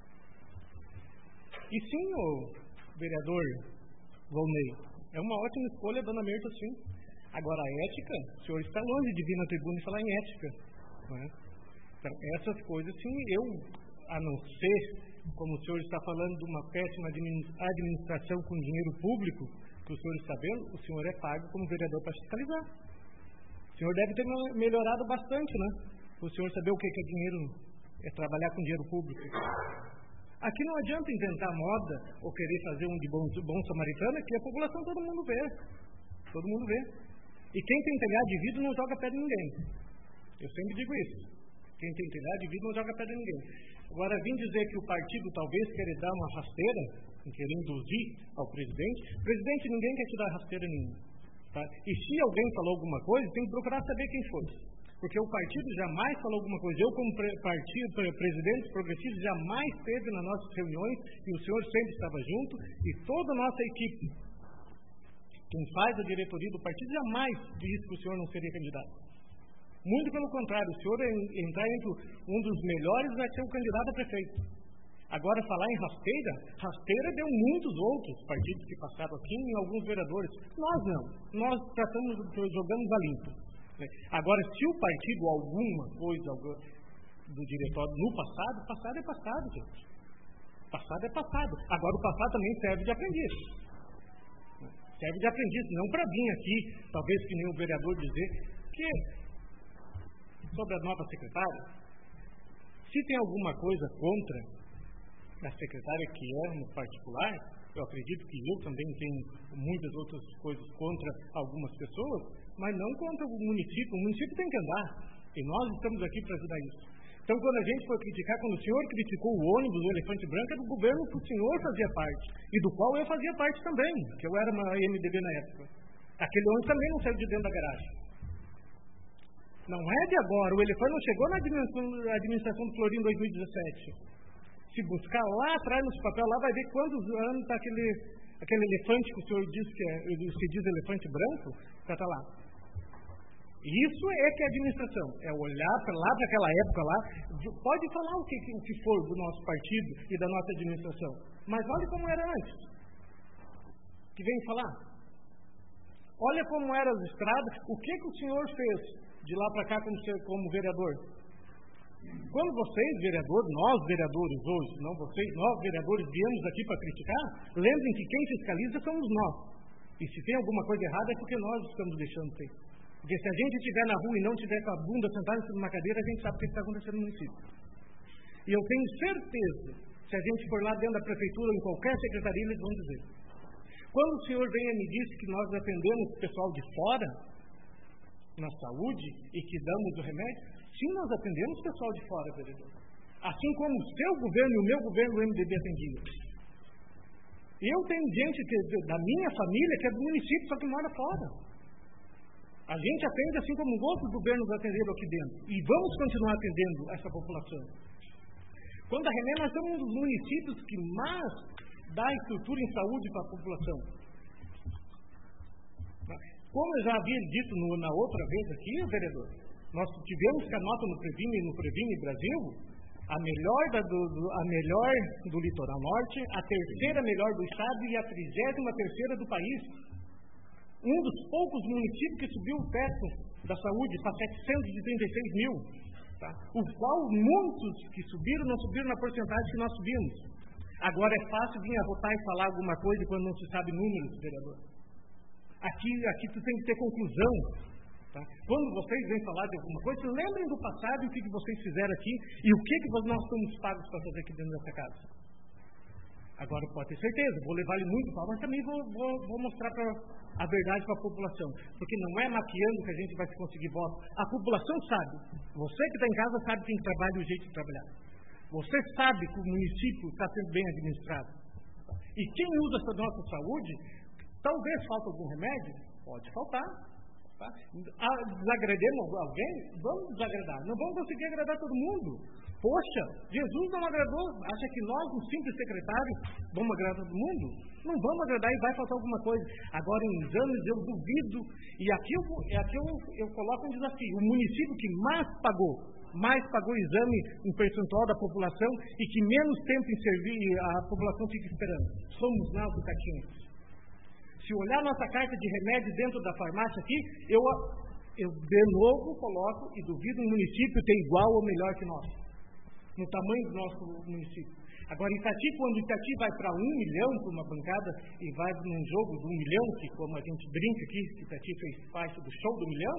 E sim, o vereador Volney, é uma ótima escolha, dona Mirta, sim. Agora, a ética, o senhor está longe de vir na tribuna e falar em ética. Não é? Então, essas coisas, sim, eu, a não ser, como o senhor está falando de uma péssima administração com dinheiro público, que o senhor está vendo, o senhor é pago como vereador para fiscalizar. O senhor deve ter melhorado bastante, né? O senhor saber o que é dinheiro, é trabalhar com dinheiro público. Aqui não adianta inventar moda ou querer fazer um de bom, de bom samaritano, que a população todo mundo vê. Todo mundo vê. E quem tem telhado de vidro não joga pedra em ninguém. Eu sempre digo isso. Quem tem telhado de vidro não joga pedra em ninguém. Agora, vim dizer que o partido talvez querer dar uma rasteira, querer induzir ao presidente. Presidente, ninguém quer te dar rasteira nenhuma. Tá? E se alguém falou alguma coisa, tem que procurar saber quem foi. Porque o partido jamais falou alguma coisa. Eu, como pre partido, pre presidente progressista, jamais esteve nas nossas reuniões e o senhor sempre estava junto e toda a nossa equipe, quem faz a diretoria do partido, jamais disse que o senhor não seria candidato. Muito pelo contrário, o senhor entrar entre um dos melhores vai ser o candidato a prefeito. Agora, falar em rasteira, rasteira deu muitos outros partidos que passaram aqui e alguns vereadores. Nós não. Nós tratamos, jogamos a limpo. Agora, se o partido alguma coisa do diretório no passado, passado é passado, gente. Passado é passado. Agora, o passado também serve de aprendiz. Serve de aprendiz, não para vir aqui, talvez que nem o vereador dizer, que sobre a nova secretária, se tem alguma coisa contra a secretária que é no particular, eu acredito que eu também tenho muitas outras coisas contra algumas pessoas, mas não contra o município. O município tem que andar, e nós estamos aqui para ajudar isso. Então, quando a gente for criticar, quando o senhor criticou o ônibus do Elefante Branco, é do governo que o senhor fazia parte, e do qual eu fazia parte também, que eu era uma M D B na época. Aquele ônibus também não saiu de dentro da garagem. Não é de agora. O elefante não chegou na administração, na administração do Florim em dois mil e dezessete. Se buscar lá atrás nos papéis, lá vai ver quantos anos está aquele, aquele elefante que o senhor diz que é, se diz elefante branco, já está lá. Isso é que é administração, é olhar para lá, para aquela época lá, pode falar o que, o que for do nosso partido e da nossa administração, mas olha como era antes, que vem falar. Olha como eram as estradas, o que, que o senhor fez de lá para cá como, como vereador. Quando vocês, vereadores, nós vereadores hoje, não vocês, nós vereadores viemos aqui para criticar, lembrem que quem fiscaliza somos nós. E se tem alguma coisa errada é porque nós estamos deixando ter. Porque se a gente estiver na rua e não estiver com a bunda sentada em cima de uma cadeira, a gente sabe o que está acontecendo no município. E eu tenho certeza, se a gente for lá dentro da prefeitura ou em qualquer secretaria, eles vão dizer. Quando o senhor vem e me disse que nós atendemos o pessoal de fora, na saúde, e que damos o remédio, sim, nós atendemos o pessoal de fora, vereador. Assim como o seu governo e o meu governo, o M D B, atendia. Eu tenho gente que, da minha família que é do município, só que mora fora. A gente atende assim como outros governos atenderam aqui dentro. E vamos continuar atendendo essa população. Quando a Remé, nós somos um dos municípios que mais dá estrutura em saúde para a população. Como eu já havia dito no, na outra vez aqui, vereador, nós tivemos que a nota no Previne, no Previne Brasil, a melhor, da, do, do, a melhor do litoral norte, a terceira melhor do estado e a trigésima terceira do país. Um dos poucos municípios que subiu o teto da saúde para setecentos e trinta e seis mil, tá? O qual muitos que subiram não subiram na porcentagem que nós subimos. Agora é fácil vir a votar e falar alguma coisa quando não se sabe números, vereador. Aqui, aqui tu tem que ter conclusão. Tá? Quando vocês vêm falar de alguma coisa, lembrem do passado e o que, que vocês fizeram aqui e o que, que nós somos pagos para fazer aqui dentro dessa casa. Agora pode ter certeza, vou levar-lhe muito para, mas também vou, vou, vou mostrar pra, a verdade para a população. Porque não é maquiando que a gente vai conseguir voto. A população sabe. Você que está em casa sabe quem trabalha e o jeito de trabalhar. Você sabe que o município está sendo bem administrado. E quem usa essa nossa saúde, talvez falte algum remédio, pode faltar. Tá? Desagrademos alguém? Vamos desagradar. Não vamos conseguir agradar todo mundo. Poxa, Jesus não agradou. Acha que nós, um simples secretário, vamos agradar todo mundo? Não vamos agradar e vai faltar alguma coisa. Agora, em exames, eu duvido. E aqui, eu, aqui eu, eu coloco um desafio. O município que mais pagou, mais pagou exame em percentual da população e que menos tempo em servir, a população fica esperando. Somos nós do Catinhos. Se olhar nossa carta de remédio dentro da farmácia aqui, eu, eu de novo coloco e duvido um município ter igual ou melhor que nós, no tamanho do nosso município. Agora, Itati, quando Itati vai para um milhão para uma bancada e vai num jogo de um milhão, que como a gente brinca aqui, que Itati fez parte do show do milhão,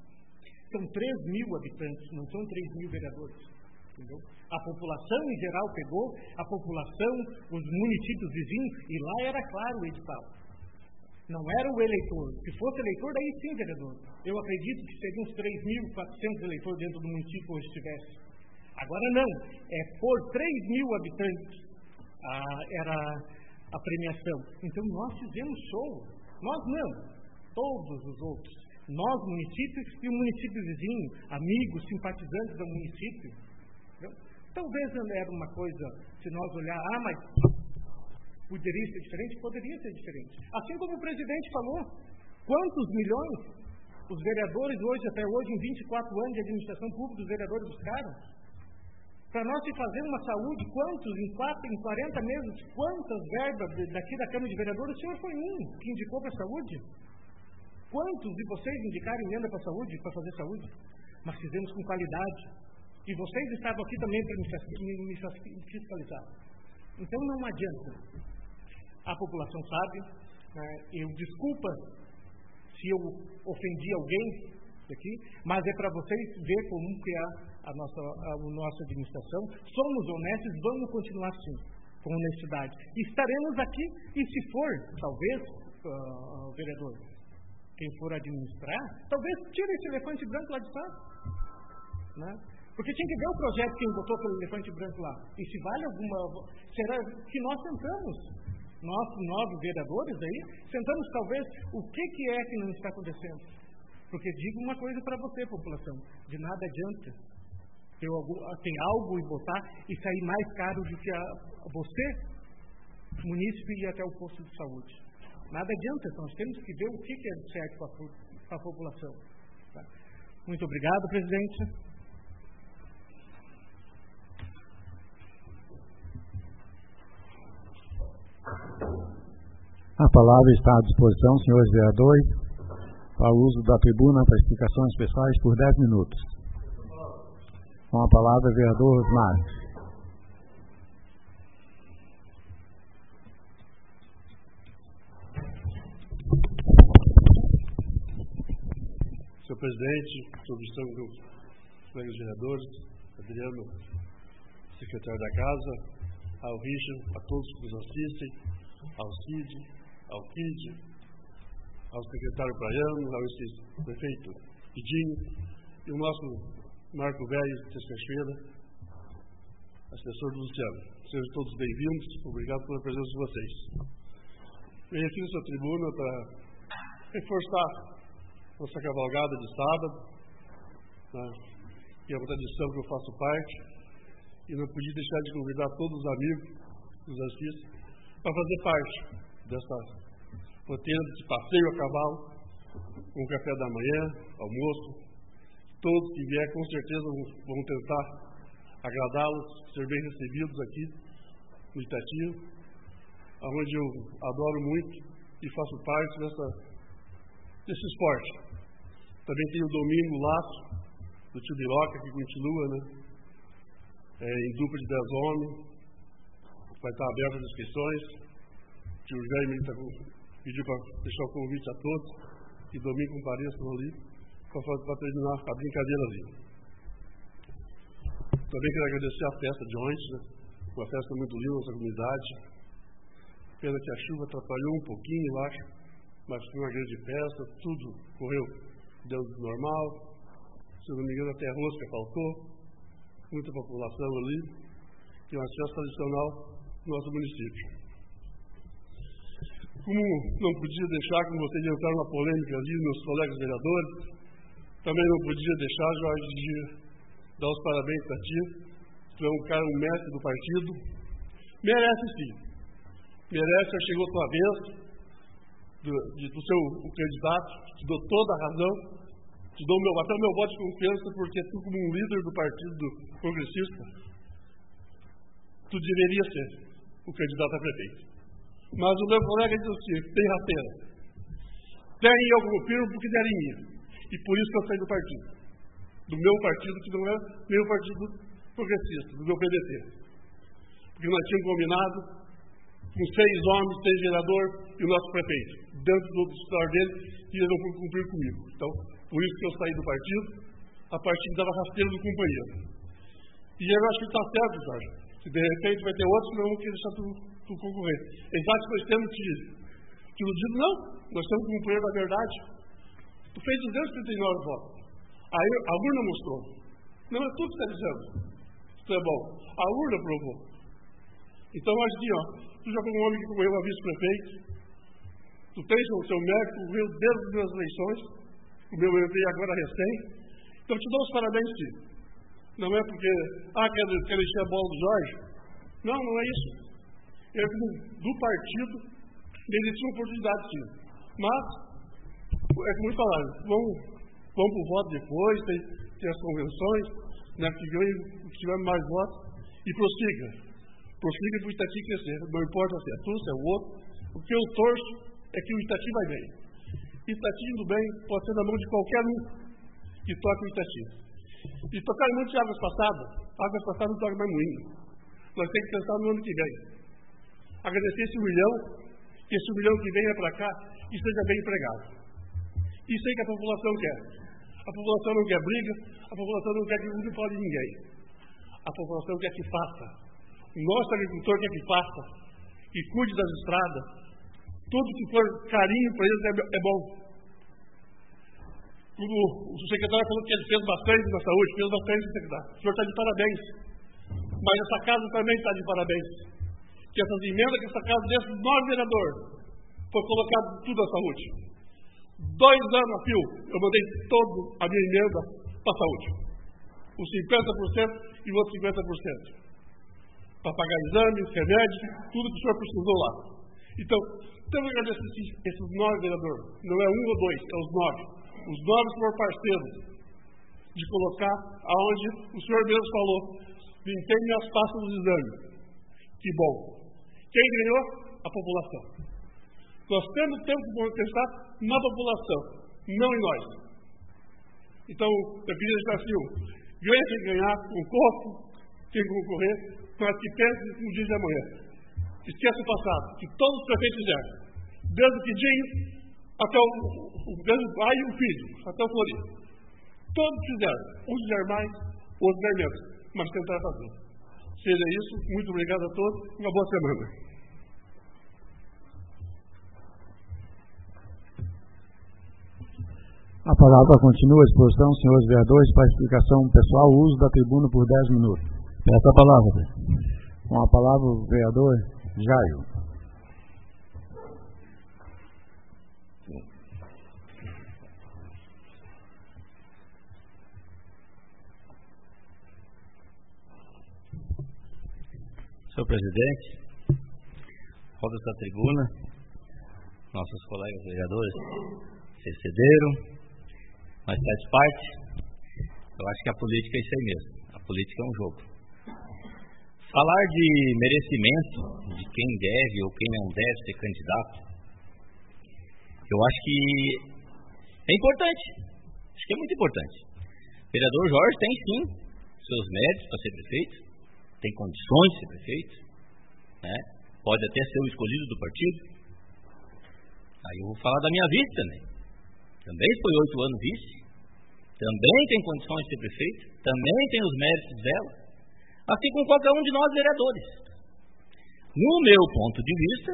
são três mil habitantes, não são três mil vereadores. Entendeu? A população em geral pegou, a população, os municípios vizinhos, e lá era claro o edital. Não era o eleitor. Se fosse eleitor, daí sim, vereador. Eu acredito que seriam uns três mil e quatrocentos eleitores dentro do município hoje estivesse. Agora não. É por três mil habitantes ah, era a premiação. Então nós fizemos show. Nós não. Todos os outros. Nós, município e o município vizinho, amigos, simpatizantes do município. Entendeu? Talvez era uma coisa, se nós olhar, ah, mas poderia ser diferente? Poderia ser diferente. Assim como o presidente falou, quantos milhões os vereadores hoje, até hoje, em vinte e quatro anos de administração pública, os vereadores buscaram? Para nós se fazer uma saúde, quantos, em, quatro, em quarenta meses, quantas verbas daqui da Câmara de Vereadores, o senhor foi um que indicou para a saúde? Quantos de vocês indicaram emenda para a saúde, para fazer saúde? Mas fizemos com qualidade. E vocês estavam aqui também para me fiscalizar. Então não adianta. A população sabe, né? Eu desculpa se eu ofendi alguém aqui, mas é para vocês ver como que é a nossa, a, a nossa administração. Somos honestos, vamos continuar assim, com honestidade. E estaremos aqui, e se for, talvez, uh, vereador, quem for administrar, talvez tire esse elefante branco lá de fora, né? Porque tinha que ver o projeto que botou aquele elefante branco lá. E se vale alguma... Será que nós sentamos, nós nove vereadores aí, sentamos talvez o que, que é que não está acontecendo. Porque digo uma coisa para você, população, de nada adianta ter algo, tem algo e votar e sair mais caro do que a, a você, munícipe, ir até o posto de saúde. Nada adianta, nós temos que ver o que, que é certo para a população. Tá? Muito obrigado, presidente. A palavra está à disposição, senhores vereadores, para o uso da tribuna para explicações pessoais por dez minutos. Com a palavra, vereador Osmar. Senhor presidente, solicitação dos colegas vereadores, Adriano, secretário da Casa, ao Richard, a todos que nos assistem, ao Cid, ao Kid, ao secretário Praiano, ao prefeito Idinho e o nosso Marco Velho, terça-feira, assessor do Luciano. Sejam todos bem-vindos, obrigado pela presença de vocês. Venho aqui nessa tribuna para reforçar nossa cavalgada de sábado, né, que é uma tradição que eu faço parte, e não podia deixar de convidar todos os amigos que nos assistem para fazer parte dessa roteira, desse passeio a cavalo, com café da manhã, almoço. Todos que vier, com certeza, vão tentar agradá-los, ser bem recebidos aqui no Itati, onde eu adoro muito e faço parte dessa, desse esporte. Também tem o domínio, o laço do tio Biroca, que continua, né? É, em dupla de dez homens. Vai estar aberto as inscrições. O tio Jaime tá com, pediu para deixar o convite a todos, que domingo compareçam ali, para terminar a brincadeira ali. Também quero agradecer a festa de ontem, né? Uma festa muito linda na nossa comunidade. Pena que a chuva atrapalhou um pouquinho, eu acho, mas foi uma grande festa, tudo correu dentro do normal. Se não me engano, até a rosca faltou, muita população ali, e uma festa tradicional do nosso município. Como não podia deixar, como vocês entraram na polêmica ali, meus colegas vereadores, também não podia deixar, Jorge, de dar os parabéns para ti. Tu é um cara, um mestre do partido. Merece sim. Merece, já chegou a tua vez do, de, do seu o candidato, te dou toda a razão, te dou meu, até o meu voto de confiança, porque tu, como um líder do Partido Progressista, tu deveria ser o candidato a prefeito. Mas o meu colega diz assim, tem rasteira. Tem eu confirmo porque der em mim. E por isso que eu saí do partido. Do meu partido, que não é meu partido progressista, do meu P D T. Porque nós tínhamos combinado com seis homens, seis vereadores e o nosso prefeito, dentro do escritório dele, e eles não foram cumprir comigo. Então, por isso que eu saí do partido, a partir da rasteira do companheiro. E eu acho que está certo, Jorge. Se de repente vai ter outros que não vão querer deixar tu, tu concorrer. Exato que nós temos te, te iludido, não. Nós temos um companheiro da verdade. Tu fez duzentos e trinta e nove votos. Aí a urna mostrou. Não é tudo que está dizendo. Isso é bom. A urna provou. Então, eu acho que, ó, tu já foi um homem que concorreu a vice-prefeito. Tu tens o seu mérito, concorreu desde as minhas eleições. O meu eu entrei agora recém. Então, eu te dou os parabéns, tio. Não é porque, ah, quer, quer encher a bola do Jorge. Não, não é isso. É que do partido merecia uma oportunidade, tio. Mas, é como eles falaram, vamos, vamos para o voto depois, tem, tem as convenções, né, que ganhe, que tiver mais votos, e prossiga. Prossiga para o Itati crescer. Não importa se é tu, se é o outro. O que eu torço é que o Itati vai bem. Itati indo bem pode ser na mão de qualquer um que toque o Itati. E tocar muito de águas passadas, águas passadas não toca mais moinho. Nós temos que pensar no ano que vem. Agradecer esse milhão, que esse milhão que venha para cá e seja bem empregado. Isso aí que a população quer. A população não quer briga, a população não quer que ninguém fale de ninguém. A população quer que faça. O nosso agricultor quer que faça, que cuide das estradas. Tudo que for carinho para eles é, é bom. O, o secretário falou que ele fez bastante na saúde, fez bastante, secretário. O senhor está de parabéns. Mas essa casa também está de parabéns. Que essas emendas que essa casa, desses nove vereadores, foi colocado tudo à saúde. Dois anos a fio, eu mandei toda a minha emenda para a saúde. Os cinquenta por cento e o outro cinquenta por cento. Para pagar exames, remédios, tudo que o senhor precisou lá. Então, temos que agradecer esses, esses nove vereadores. Não é um ou dois, é os nove. Os nove foram parceiros de colocar aonde o senhor mesmo falou, limpei minhas pastas dos exames. Que bom. Quem ganhou? A população. Nós temos tempo de pensar na população, não em nós. Então, eu queria deixar assim, ganha quem ganhar, concorre, quem concorrer, mas que pense no dia de amanhã. Esqueça o passado, que todos os prefeitos fizeram. Desde o Quidinho até o, o, desde o pai e o filho, até o Florido. Todos fizeram. Uns fizeram mais, outros fizeram menos, mas tentaram fazer. Seja isso, muito obrigado a todos e uma boa semana. A palavra continua à exposição, senhores vereadores, para explicação pessoal, o uso da tribuna por dez minutos. Peço a palavra. Com a palavra o vereador Jairo. Senhor presidente, roda essa tribuna, nossos colegas vereadores se excederam, mas faz parte. Eu acho que a política é isso aí mesmo. A política é um jogo. Falar de merecimento, de quem deve ou quem não deve ser candidato, eu acho que é importante. Acho que é muito importante. O vereador Jorge tem sim seus méritos para ser prefeito, tem condições de ser prefeito, né? Pode até ser o escolhido do partido. Aí eu vou falar da minha vice também. Também foi oito anos vice, também tem condições de ser prefeito, também tem os méritos dela, assim como qualquer um de nós vereadores. No meu ponto de vista,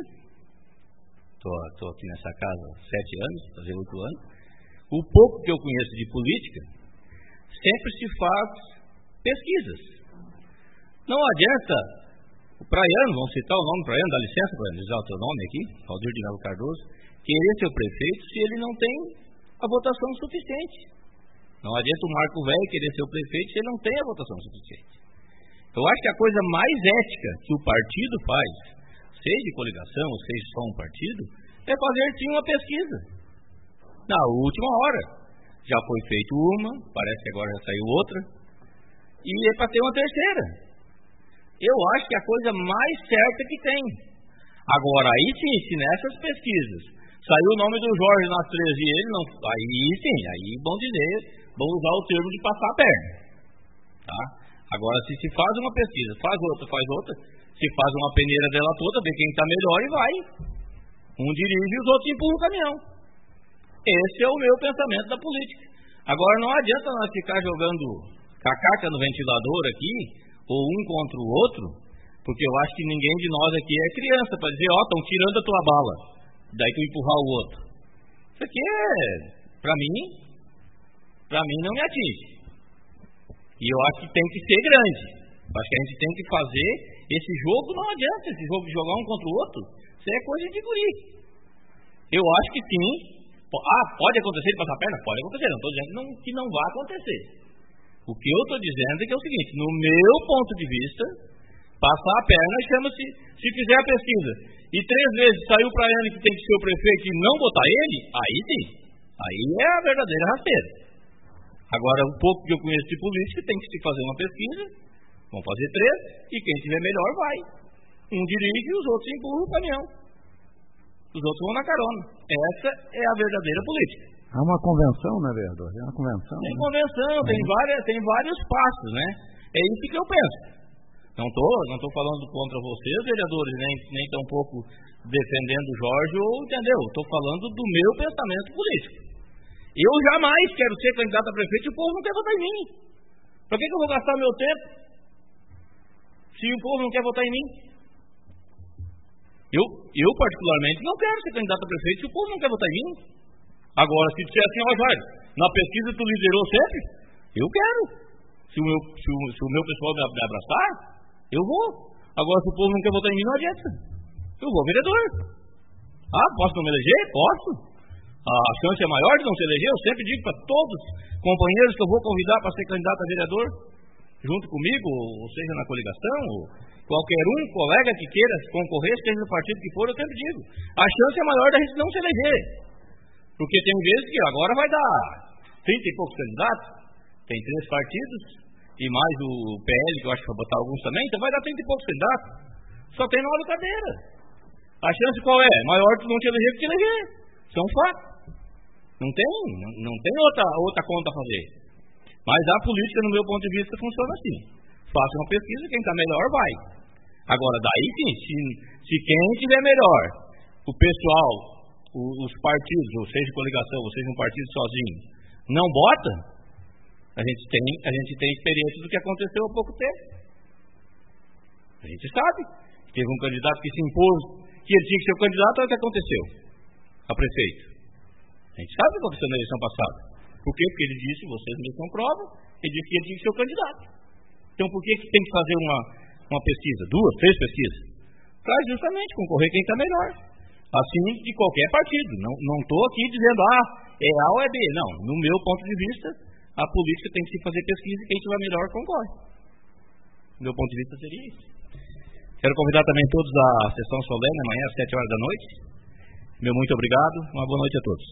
estou aqui nessa casa há sete anos, fazer oito anos, o pouco que eu conheço de política, sempre se faz pesquisas. Não adianta o Praiano, vamos citar o nome do Praiano, dá licença para usar o teu nome aqui, Valdir de Melo Cardoso, querer ser o prefeito se ele não tem a votação suficiente. Não adianta o Marco Velho querer ser o prefeito se ele não tem a votação suficiente. Eu acho que a coisa mais ética que o partido faz, seja de coligação ou seja só um partido, é fazer sim uma pesquisa. Na última hora. Já foi feito uma, parece que agora já saiu outra, e é para ter uma terceira. Eu acho que é a coisa mais certa que tem. Agora, aí sim, se nessas pesquisas saiu o nome do Jorge nas três e ele não... Aí sim, aí vão dizer, vão usar o termo de passar a perna. Tá? Agora, se se faz uma pesquisa, faz outra, faz outra, se faz uma peneira dela toda, vê quem está melhor e vai. Um dirige e os outros empurram o caminhão. Esse é o meu pensamento da política. Agora, não adianta nós ficar jogando cacaca no ventilador aqui, ou um contra o outro, porque eu acho que ninguém de nós aqui é criança para dizer, ó, oh, estão tirando a tua bala, daí tu empurrar o outro. Isso aqui é, para mim, para mim não me atinge. E eu acho que tem que ser grande. Eu acho que a gente tem que fazer esse jogo, não adianta esse jogo de jogar um contra o outro, isso é coisa de guri. Eu acho que sim. Ah, pode acontecer de passar a perna? Pode acontecer, não estou dizendo que não, que não vai acontecer. O que eu estou dizendo é que é o seguinte, no meu ponto de vista, passar a perna chama-se, se fizer a pesquisa, e três vezes saiu para ele que tem que ser o prefeito e não botar ele, aí sim, aí é a verdadeira rasteira. Agora, um pouco que eu conheço de política, tem que se fazer uma pesquisa, vão fazer três, e quem tiver melhor vai. Um dirige e os outros empurram o caminhão. Os outros vão na carona. Essa é a verdadeira política. Há uma convenção, né, vereador? É uma convenção. Tem né? convenção, é. tem, várias, tem vários passos, né? É isso que eu penso. Não estou não tô falando contra vocês, vereadores, nem, nem tampouco defendendo o Jorge, ou, entendeu? Estou falando do meu pensamento político. Eu jamais quero ser candidato a prefeito e o povo não quer votar em mim. Para que, que eu vou gastar meu tempo se o povo não quer votar em mim? Eu, eu particularmente, não quero ser candidato a prefeito se o povo não quer votar em mim. Agora, se disser assim, ó, Jorge, na pesquisa tu liderou sempre, eu quero. Se o meu, se o, se o meu pessoal me abraçar, eu vou. Agora, se o povo não quer votar em mim, não adianta. Eu vou, vereador. Ah, posso não me eleger? Posso. A chance é maior de não se eleger. Eu sempre digo para todos os companheiros que eu vou convidar para ser candidato a vereador, junto comigo, ou seja, na coligação, ou qualquer um colega que queira concorrer, seja no partido que for, eu sempre digo, a chance é maior da gente não se eleger. Porque tem vezes que agora vai dar trinta e poucos candidatos, tem três partidos, e mais o P L, que eu acho que vai botar alguns também, então vai dar trinta e poucos candidatos. Só tem nove cadeiras. A chance qual é? Maior de não te eleger que te eleger. Isso é um fato. Não tem, não, não tem outra, outra conta a fazer. Mas a política, no meu ponto de vista, funciona assim. Faça uma pesquisa, quem está melhor vai. Agora, daí sim, se, se quem estiver melhor, o pessoal, o, os partidos, ou seja, coligação, ou seja, um partido sozinho, não bota, a gente tem, a gente tem experiência do que aconteceu há pouco tempo. A gente sabe. Teve um candidato que se impôs, que ele tinha que ser o candidato, olha o que aconteceu a prefeito. A gente sabe o que aconteceu na eleição passada. Por quê? Porque ele disse, vocês mesmos comprovam, ele disse que ele tinha que ser o candidato. Então por que, que tem que fazer uma, uma pesquisa? Duas, três pesquisas? Para justamente concorrer quem está melhor. Assim de qualquer partido. Não estou aqui dizendo, ah, é A ou é B. Não, no meu ponto de vista, a política tem que se fazer pesquisa e quem estiver melhor concorre. Do meu ponto de vista seria isso. Quero convidar também todos à sessão solene, amanhã às sete horas da noite. Meu muito obrigado, uma boa noite a todos.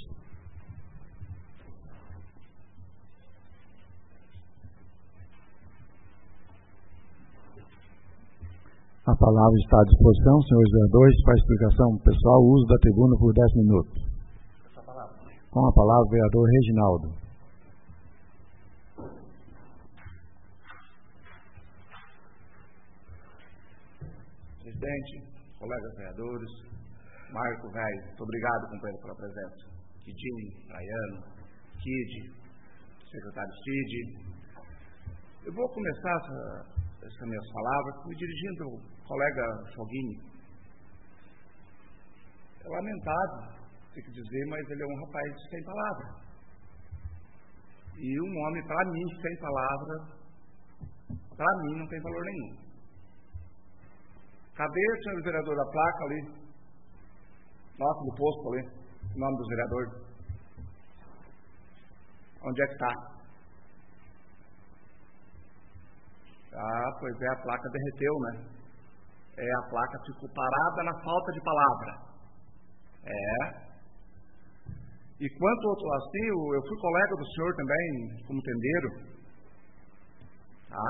A palavra está à disposição, senhores vereadores, para a explicação pessoal, o uso da tribuna por dez minutos. Com a palavra, o vereador Reginaldo. Presidente, colegas vereadores, Marco, velho, muito obrigado, companheiro, pela presença. Kidinho, Rayano, Kid, secretário Cid. Eu vou começar essa, essas minhas palavras me dirigindo ao colega Foguinho. É lamentável, tenho que dizer, mas ele é um rapaz sem palavra. E um homem, para mim, sem palavra, para mim, não tem valor nenhum. Cadê, senhor vereador, a placa ali? Nossa, do posto ali, o nome dos vereadores. Onde é que está? Ah, pois é, a placa derreteu, né? É, a placa ficou parada na falta de palavra. É. E quanto outro assim, eu fui colega do senhor também, como tendeiro. Tá?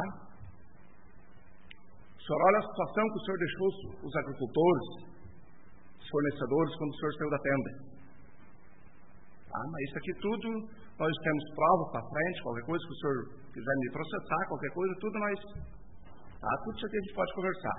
O senhor olha a situação que o senhor deixou os agricultores, os fornecedores, quando o senhor saiu da tenda. Ah, mas isso aqui tudo, nós temos prova para frente, qualquer coisa que o senhor quiser me processar, qualquer coisa, tudo nós, tá, tudo isso aqui a gente pode conversar.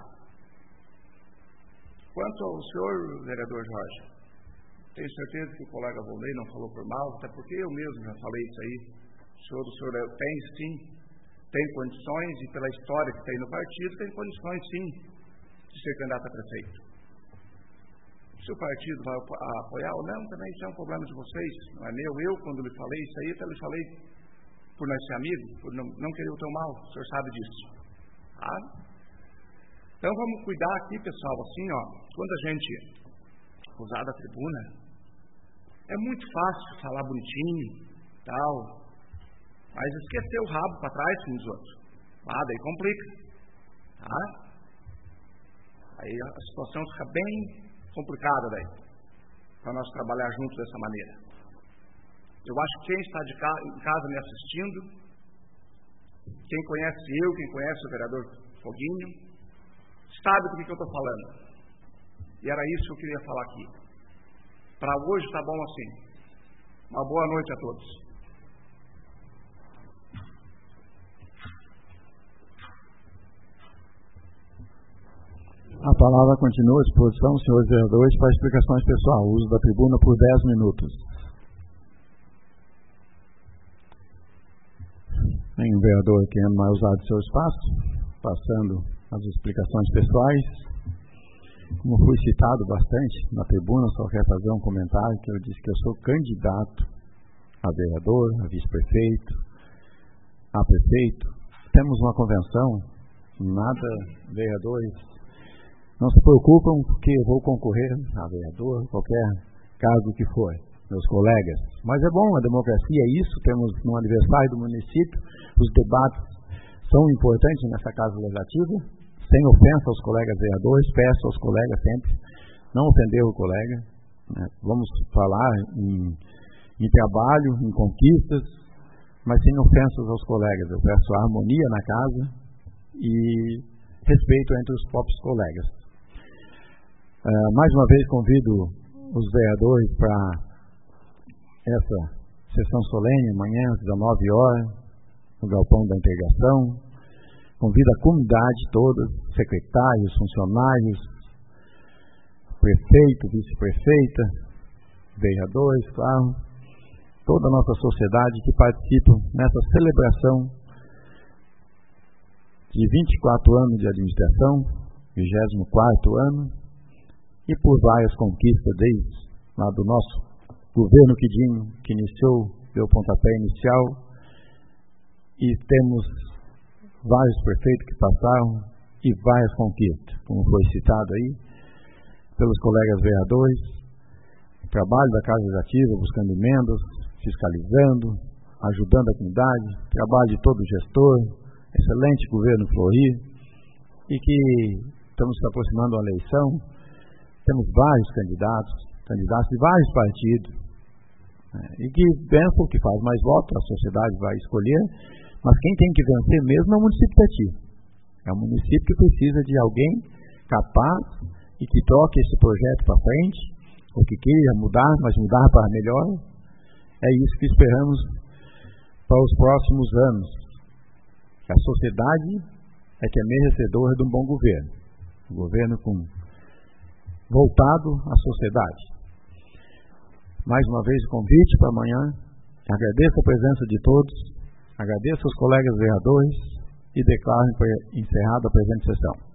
Quanto ao senhor, vereador Jorge, tenho certeza que o colega Volney não falou por mal, até porque eu mesmo já falei isso aí. O senhor, o senhor tem sim, tem condições, e pela história que tem no partido, tem condições sim de ser candidato a prefeito. Se o partido vai apoiar ou não, também isso é um problema de vocês, não é meu. Eu, quando lhe falei isso aí, até lhe falei por nós ser amigos, por não, não querer o teu mal, o senhor sabe disso. Tá? Então vamos cuidar aqui, pessoal, assim, ó, quando a gente usar da tribuna, é muito fácil falar bonitinho, tal, mas esquecer o rabo para trás, como os outros. Ah, daí complica. Tá? Aí a situação fica bem complicada daí, para nós trabalhar juntos dessa maneira. Eu acho que quem está de ca- em casa me assistindo, quem conhece eu, quem conhece o vereador Foguinho, sabe do que, que eu estou falando. E era isso que eu queria falar aqui. Para hoje está bom assim. Uma boa noite a todos. A palavra continua à disposição, senhores vereadores, para explicações pessoal. Uso da tribuna por dez minutos. Nenhum vereador querendo mais usar do seu espaço, passando as explicações pessoais. Como fui citado bastante na tribuna, só quero fazer um comentário que eu disse que eu sou candidato a vereador, a vice-prefeito, a prefeito. Temos uma convenção, nada, vereadores, não se preocupam porque eu vou concorrer a vereador, qualquer cargo que for. meus colegas. Mas é bom, a democracia é isso, temos no aniversário do município, os debates são importantes nessa Casa Legislativa, sem ofensa aos colegas vereadores, peço aos colegas sempre, não ofender o colega, né? Vamos falar em, em trabalho, em conquistas, mas sem ofensas aos colegas. Eu peço a harmonia na casa e respeito entre os próprios colegas. Uh, mais uma vez convido os vereadores para essa sessão solene, amanhã às dezenove horas, no Galpão da Integração. Convido a comunidade toda, secretários, funcionários, prefeito, vice-prefeita, vereadores, claro, toda a nossa sociedade que participa nessa celebração de vinte e quatro anos de administração, vigésimo quarto ano, e por várias conquistas desde lá do nosso governo Quidinho, que iniciou, deu o pontapé inicial, e temos vários prefeitos que passaram e várias conquistas, como foi citado aí, pelos colegas vereadores, trabalho da Casa Legislativa, buscando emendas, fiscalizando, ajudando a comunidade, trabalho de todo gestor, excelente governo Fleury, e que estamos se aproximando da eleição, temos vários candidatos, candidatos de vários partidos, né, e que pensam que faz mais votos, a sociedade vai escolher, mas quem tem que vencer mesmo é o município de Itati. É um município que precisa de alguém capaz e que toque esse projeto para frente, ou que queira mudar, mas mudar para melhor. É isso que esperamos para os próximos anos. A sociedade é que é merecedora de um bom governo. Um governo com, voltado à sociedade. Mais uma vez o convite para amanhã. Agradeço a presença de todos. Agradeço aos colegas vereadores e declaro encerrada a presente sessão.